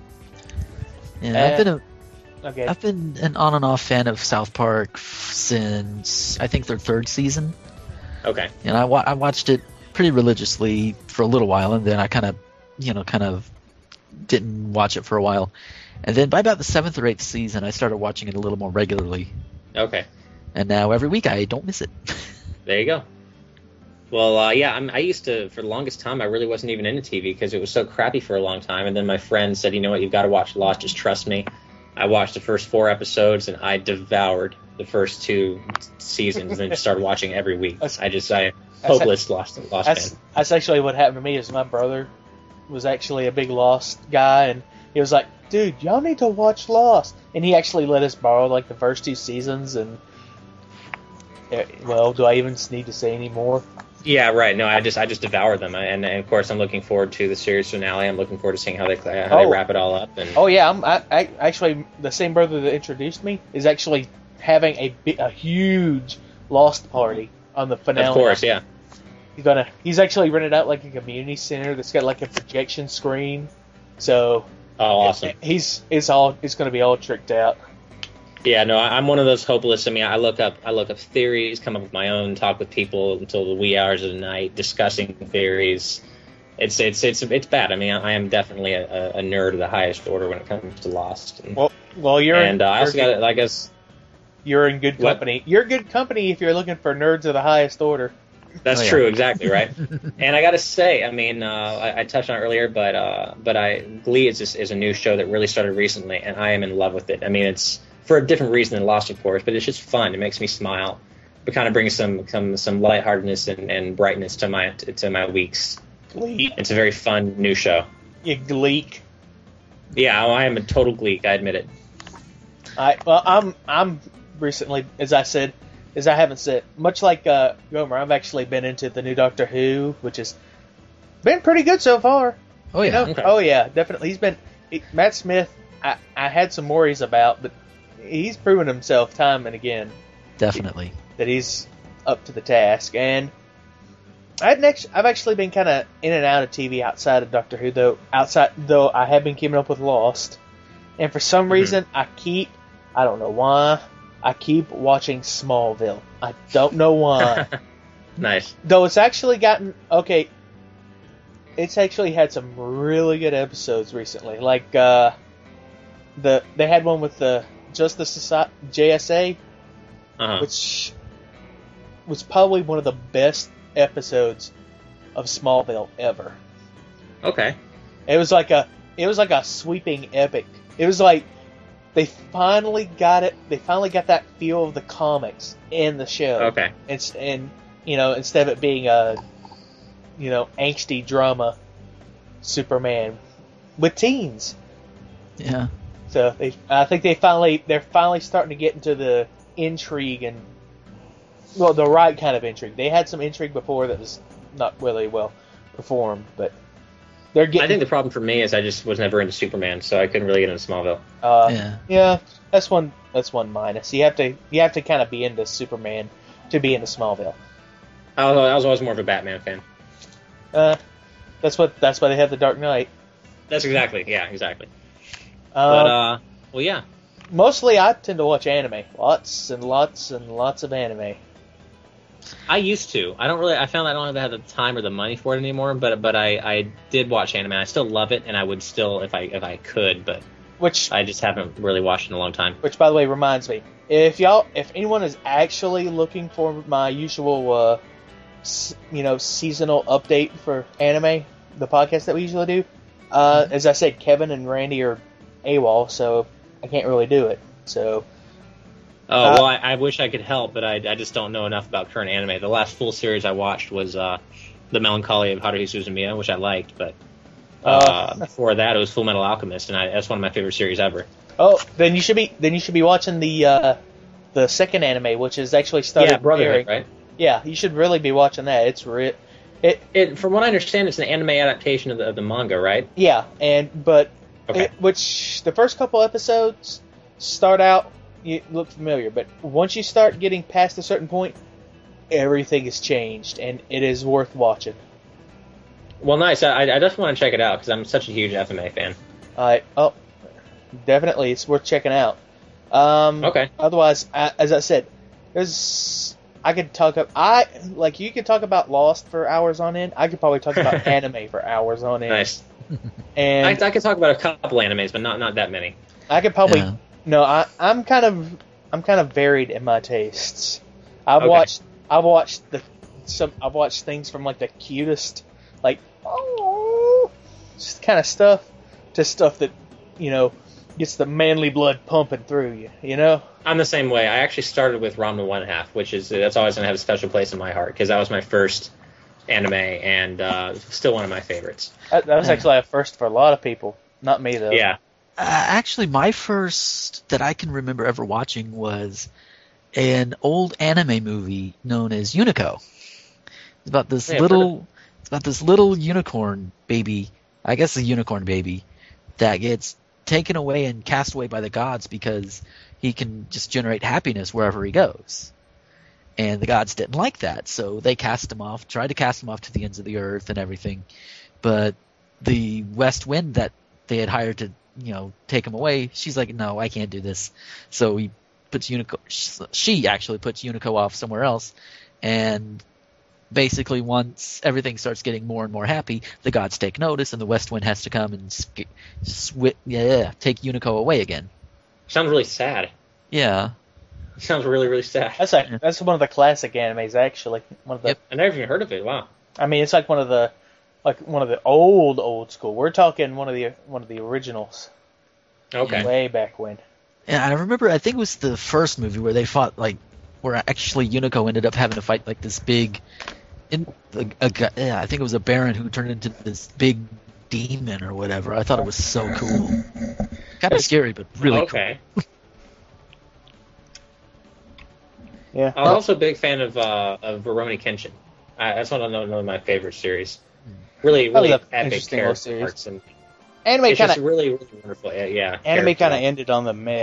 Yeah, I've been an on and off fan of South Park since I think their 3rd season. Okay. And I watched it pretty religiously for a little while, and then I kind of didn't watch it for a while. And then by about the 7th or 8th season, I started watching it a little more regularly. Okay. And now every week I don't miss it. There you go. Well, I used to, for the longest time, I really wasn't even into TV because it was so crappy for a long time. And then my friend said, you know what, you've got to watch Lost, just trust me. I watched the first 4 episodes, and I devoured the first 2 seasons, and then just started watching every week. Hopeless Lost fan. That's actually what happened to me is my brother was actually a big Lost guy, and he was like, dude, y'all need to watch Lost. And he actually let us borrow, like, the first 2 seasons, and, well, do I even need to say any more? Yeah, right. No, I just devoured them, and of course I'm looking forward to the series finale. I'm looking forward to seeing how they wrap it all up. And oh yeah, I actually the same brother that introduced me is actually having a huge Lost party on the finale. Of course, yeah. He's actually rented out like a community center that's got like a projection screen. So awesome. It's going to be all tricked out. Yeah, no, I'm one of those hopeless. I mean, I look up theories, come up with my own, talk with people until the wee hours of the night, discussing theories. It's bad. I mean, I am definitely a nerd of the highest order when it comes to Lost. I guess you're in good company. What? You're good company if you're looking for nerds of the highest order. That's true, exactly, right? And I got to say, I mean, I touched on it earlier, but Glee is a new show that really started recently, and I am in love with it. I mean, it's for a different reason than Lost, of course, but it's just fun. It makes me smile. It kind of brings some lightheartedness and brightness to my weeks. Glee. It's a very fun new show. You gleek. Yeah, I am a total gleek. I admit it. I'm recently, as I haven't said, much like Gomer, I've actually been into the new Doctor Who, which has been pretty good so far. Oh yeah, Okay. Oh yeah, definitely. Matt Smith. I had some worries about, but he's proven himself time and again. Definitely that he's up to the task. And I've actually been kind of in and out of TV outside of Doctor Who, though I have been keeping up with Lost, and for some reason I don't know why. I keep watching Smallville. I don't know why. Nice. Though it's actually it's actually had some really good episodes recently. Like they had one with the Justice Society, JSA, which was probably one of the best episodes of Smallville ever. Okay. It was like a sweeping epic. It was like they finally got it. They finally got that feel of the comics in the show. Okay. Instead of it being a angsty drama Superman with teens. Yeah. So I think they're finally starting to get into the intrigue and the right kind of intrigue. They had some intrigue before that was not really well performed, but they're getting. I think the problem for me is I just was never into Superman, so I couldn't really get into Smallville. Yeah, that's one minus. You have to kind of be into Superman to be into Smallville. I was always more of a Batman fan. That's why they have the Dark Knight. That's exactly. Well, yeah. Mostly, I tend to watch anime. Lots and lots and lots of anime. I used to. I found I don't have the time or the money for it anymore. But I did watch anime. I still love it, and I would still if I could. But I just haven't really watched it in a long time. Which, by the way, reminds me, if anyone is actually looking for my usual, seasonal update for anime, the podcast that we usually do, as I said, Kevin and Randy are AWOL, so I can't really do it. So. I wish I could help, but I just don't know enough about current anime. The last full series I watched was The Melancholy of Haruhi Suzumiya, which I liked, but before that it was Full Metal Alchemist, and that's one of my favorite series ever. Oh, then you should be watching the second anime, which is actually started. Yeah, Brotherhood, right? Yeah, you should really be watching that. It's from what I understand, it's an anime adaptation of the manga, right? Yeah, which the first couple episodes start out. You look familiar, but once you start getting past a certain point, everything has changed, and it is worth watching. Well, nice. I definitely want to check it out, because I'm such a huge FMA fan. Definitely, it's worth checking out. Okay. Otherwise, as I said, you could talk about Lost for hours on end. I could probably talk about anime for hours on end. Nice. And I could talk about a couple animes, but not that many. I could probably. Yeah. No, I'm kind of varied in my tastes. I've watched things from like the cutest, like just kind of stuff, to stuff that gets the manly blood pumping through you. I'm the same way. I actually started with Ranma 1/2, which that's always gonna have a special place in my heart because that was my first anime and still one of my favorites. That was actually a first for a lot of people. Not me though. Yeah. Actually, my first that I can remember ever watching was an old anime movie known as Unico. It's about this little unicorn baby. I guess a unicorn baby that gets taken away and cast away by the gods because he can just generate happiness wherever he goes. And the gods didn't like that, so they cast him off, tried to cast him off to the ends of the earth and everything. But the West Wind that they had hired to, take him away, she's like, no, I can't do this. So he puts she actually puts Unico off somewhere else, and basically once everything starts getting more and more happy, the gods take notice, and the West Wind has to come and take Unico away again. Sounds really sad. Yeah. Sounds really, really sad. That's one of the classic animes, actually. Yep. I never even heard of it. Wow. I mean, it's like one of the old school. We're talking one of the originals. Okay. Way back when. Yeah, I remember. I think it was the first movie where they fought, where actually Unico ended up having to fight this big. I think it was a baron who turned into this big demon or whatever. I thought it was so cool. Kind of scary, but really cool. Yeah. I'm also a big fan of Rurouni Kenshin. That's one of my favorite series. Really epic character arcs, and anime just really, really wonderful. Yeah. Anime kind of ended on the meh.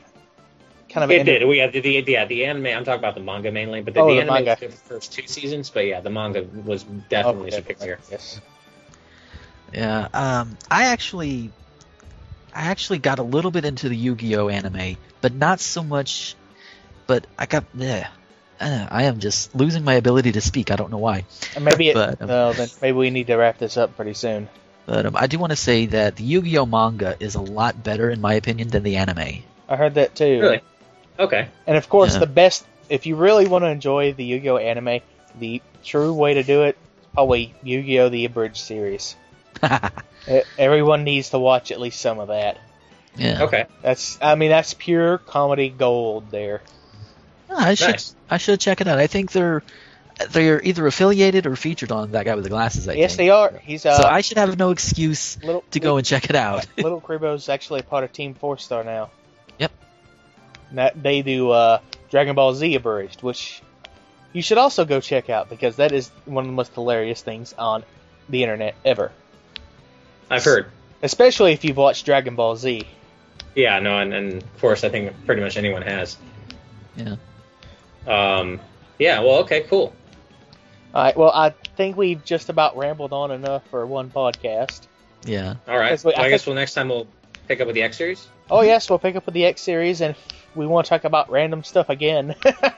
It did. The anime. I'm talking about the manga mainly, but the anime was the first 2 seasons. But yeah, the manga was definitely superior. Yes. Yeah. I actually got a little bit into the Yu-Gi-Oh anime, but not so much. But I am just losing my ability to speak. I don't know why. Then maybe we need to wrap this up pretty soon. But I do want to say that the Yu-Gi-Oh manga is a lot better, in my opinion, than the anime. I heard that too. Really? Okay. And of course, the best, if you really want to enjoy the Yu-Gi-Oh anime, the true way to do it is probably Yu-Gi-Oh! The Abridged series. Everyone needs to watch at least some of that. Yeah. Okay. That's pure comedy gold there. I should check it out. I think they're either affiliated or featured on That Guy with the Glasses. Yes, they are. So I should have no excuse to go and check it out. Little Kribo's actually a part of Team 4-Star now. Yep. They do Dragon Ball Z Abridged, which you should also go check out because that is one of the most hilarious things on the internet ever. I've heard. Especially if you've watched Dragon Ball Z. Yeah, no, and of course I think pretty much anyone has. Yeah. Yeah, well, okay, cool. Alright, well, I think we've just about rambled on enough for one podcast. Yeah. Alright, I guess next time we'll pick up with the X series? Oh, yes, we'll pick up with the X series, and we want to talk about random stuff again.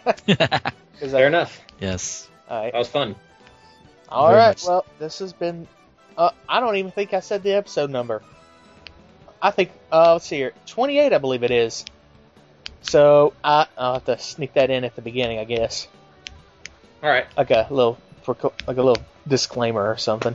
Fair enough. Yes. That was fun. Alright, well, this has been... I don't even think I said the episode number. I think, let's see here, 28 I believe it is. So, I'll have to sneak that in at the beginning, I guess. Alright. Like a little disclaimer or something.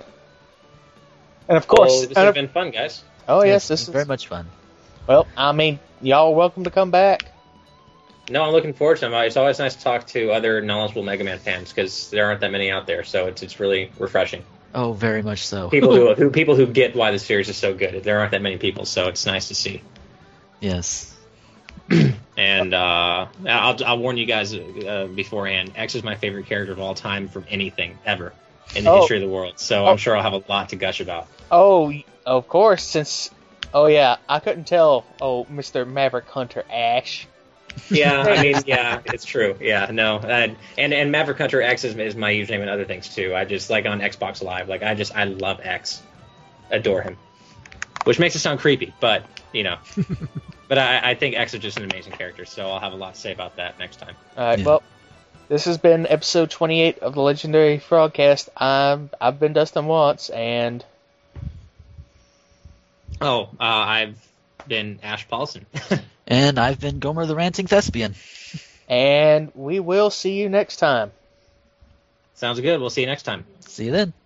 And of course... this has been fun, guys. Oh, yes, this is very much fun. Well, y'all are welcome to come back. No, I'm looking forward to them. It's always nice to talk to other knowledgeable Mega Man fans, because there aren't that many out there, so it's really refreshing. Oh, very much so. People who get why the series is so good. There aren't that many people, so it's nice to see. Yes. And I'll warn you guys beforehand. X is my favorite character of all time from anything ever in the history of the world. So I'm sure I'll have a lot to gush about. Oh, of course. I couldn't tell. Oh, Mr. Maverick Hunter Ash. Yeah, it's true. Yeah, no, and Maverick Hunter X is my username and other things too. I just like on Xbox Live. I love X, adore him, which makes it sound creepy, but But I think X is just an amazing character, so I'll have a lot to say about that next time. All right, well, this has been episode 28 of the Legendary Frogcast. I've been Dustin Watts, and... I've been Ash Paulson. And I've been Gomer the Ranting Thespian. And we will see you next time. Sounds good. We'll see you next time. See you then.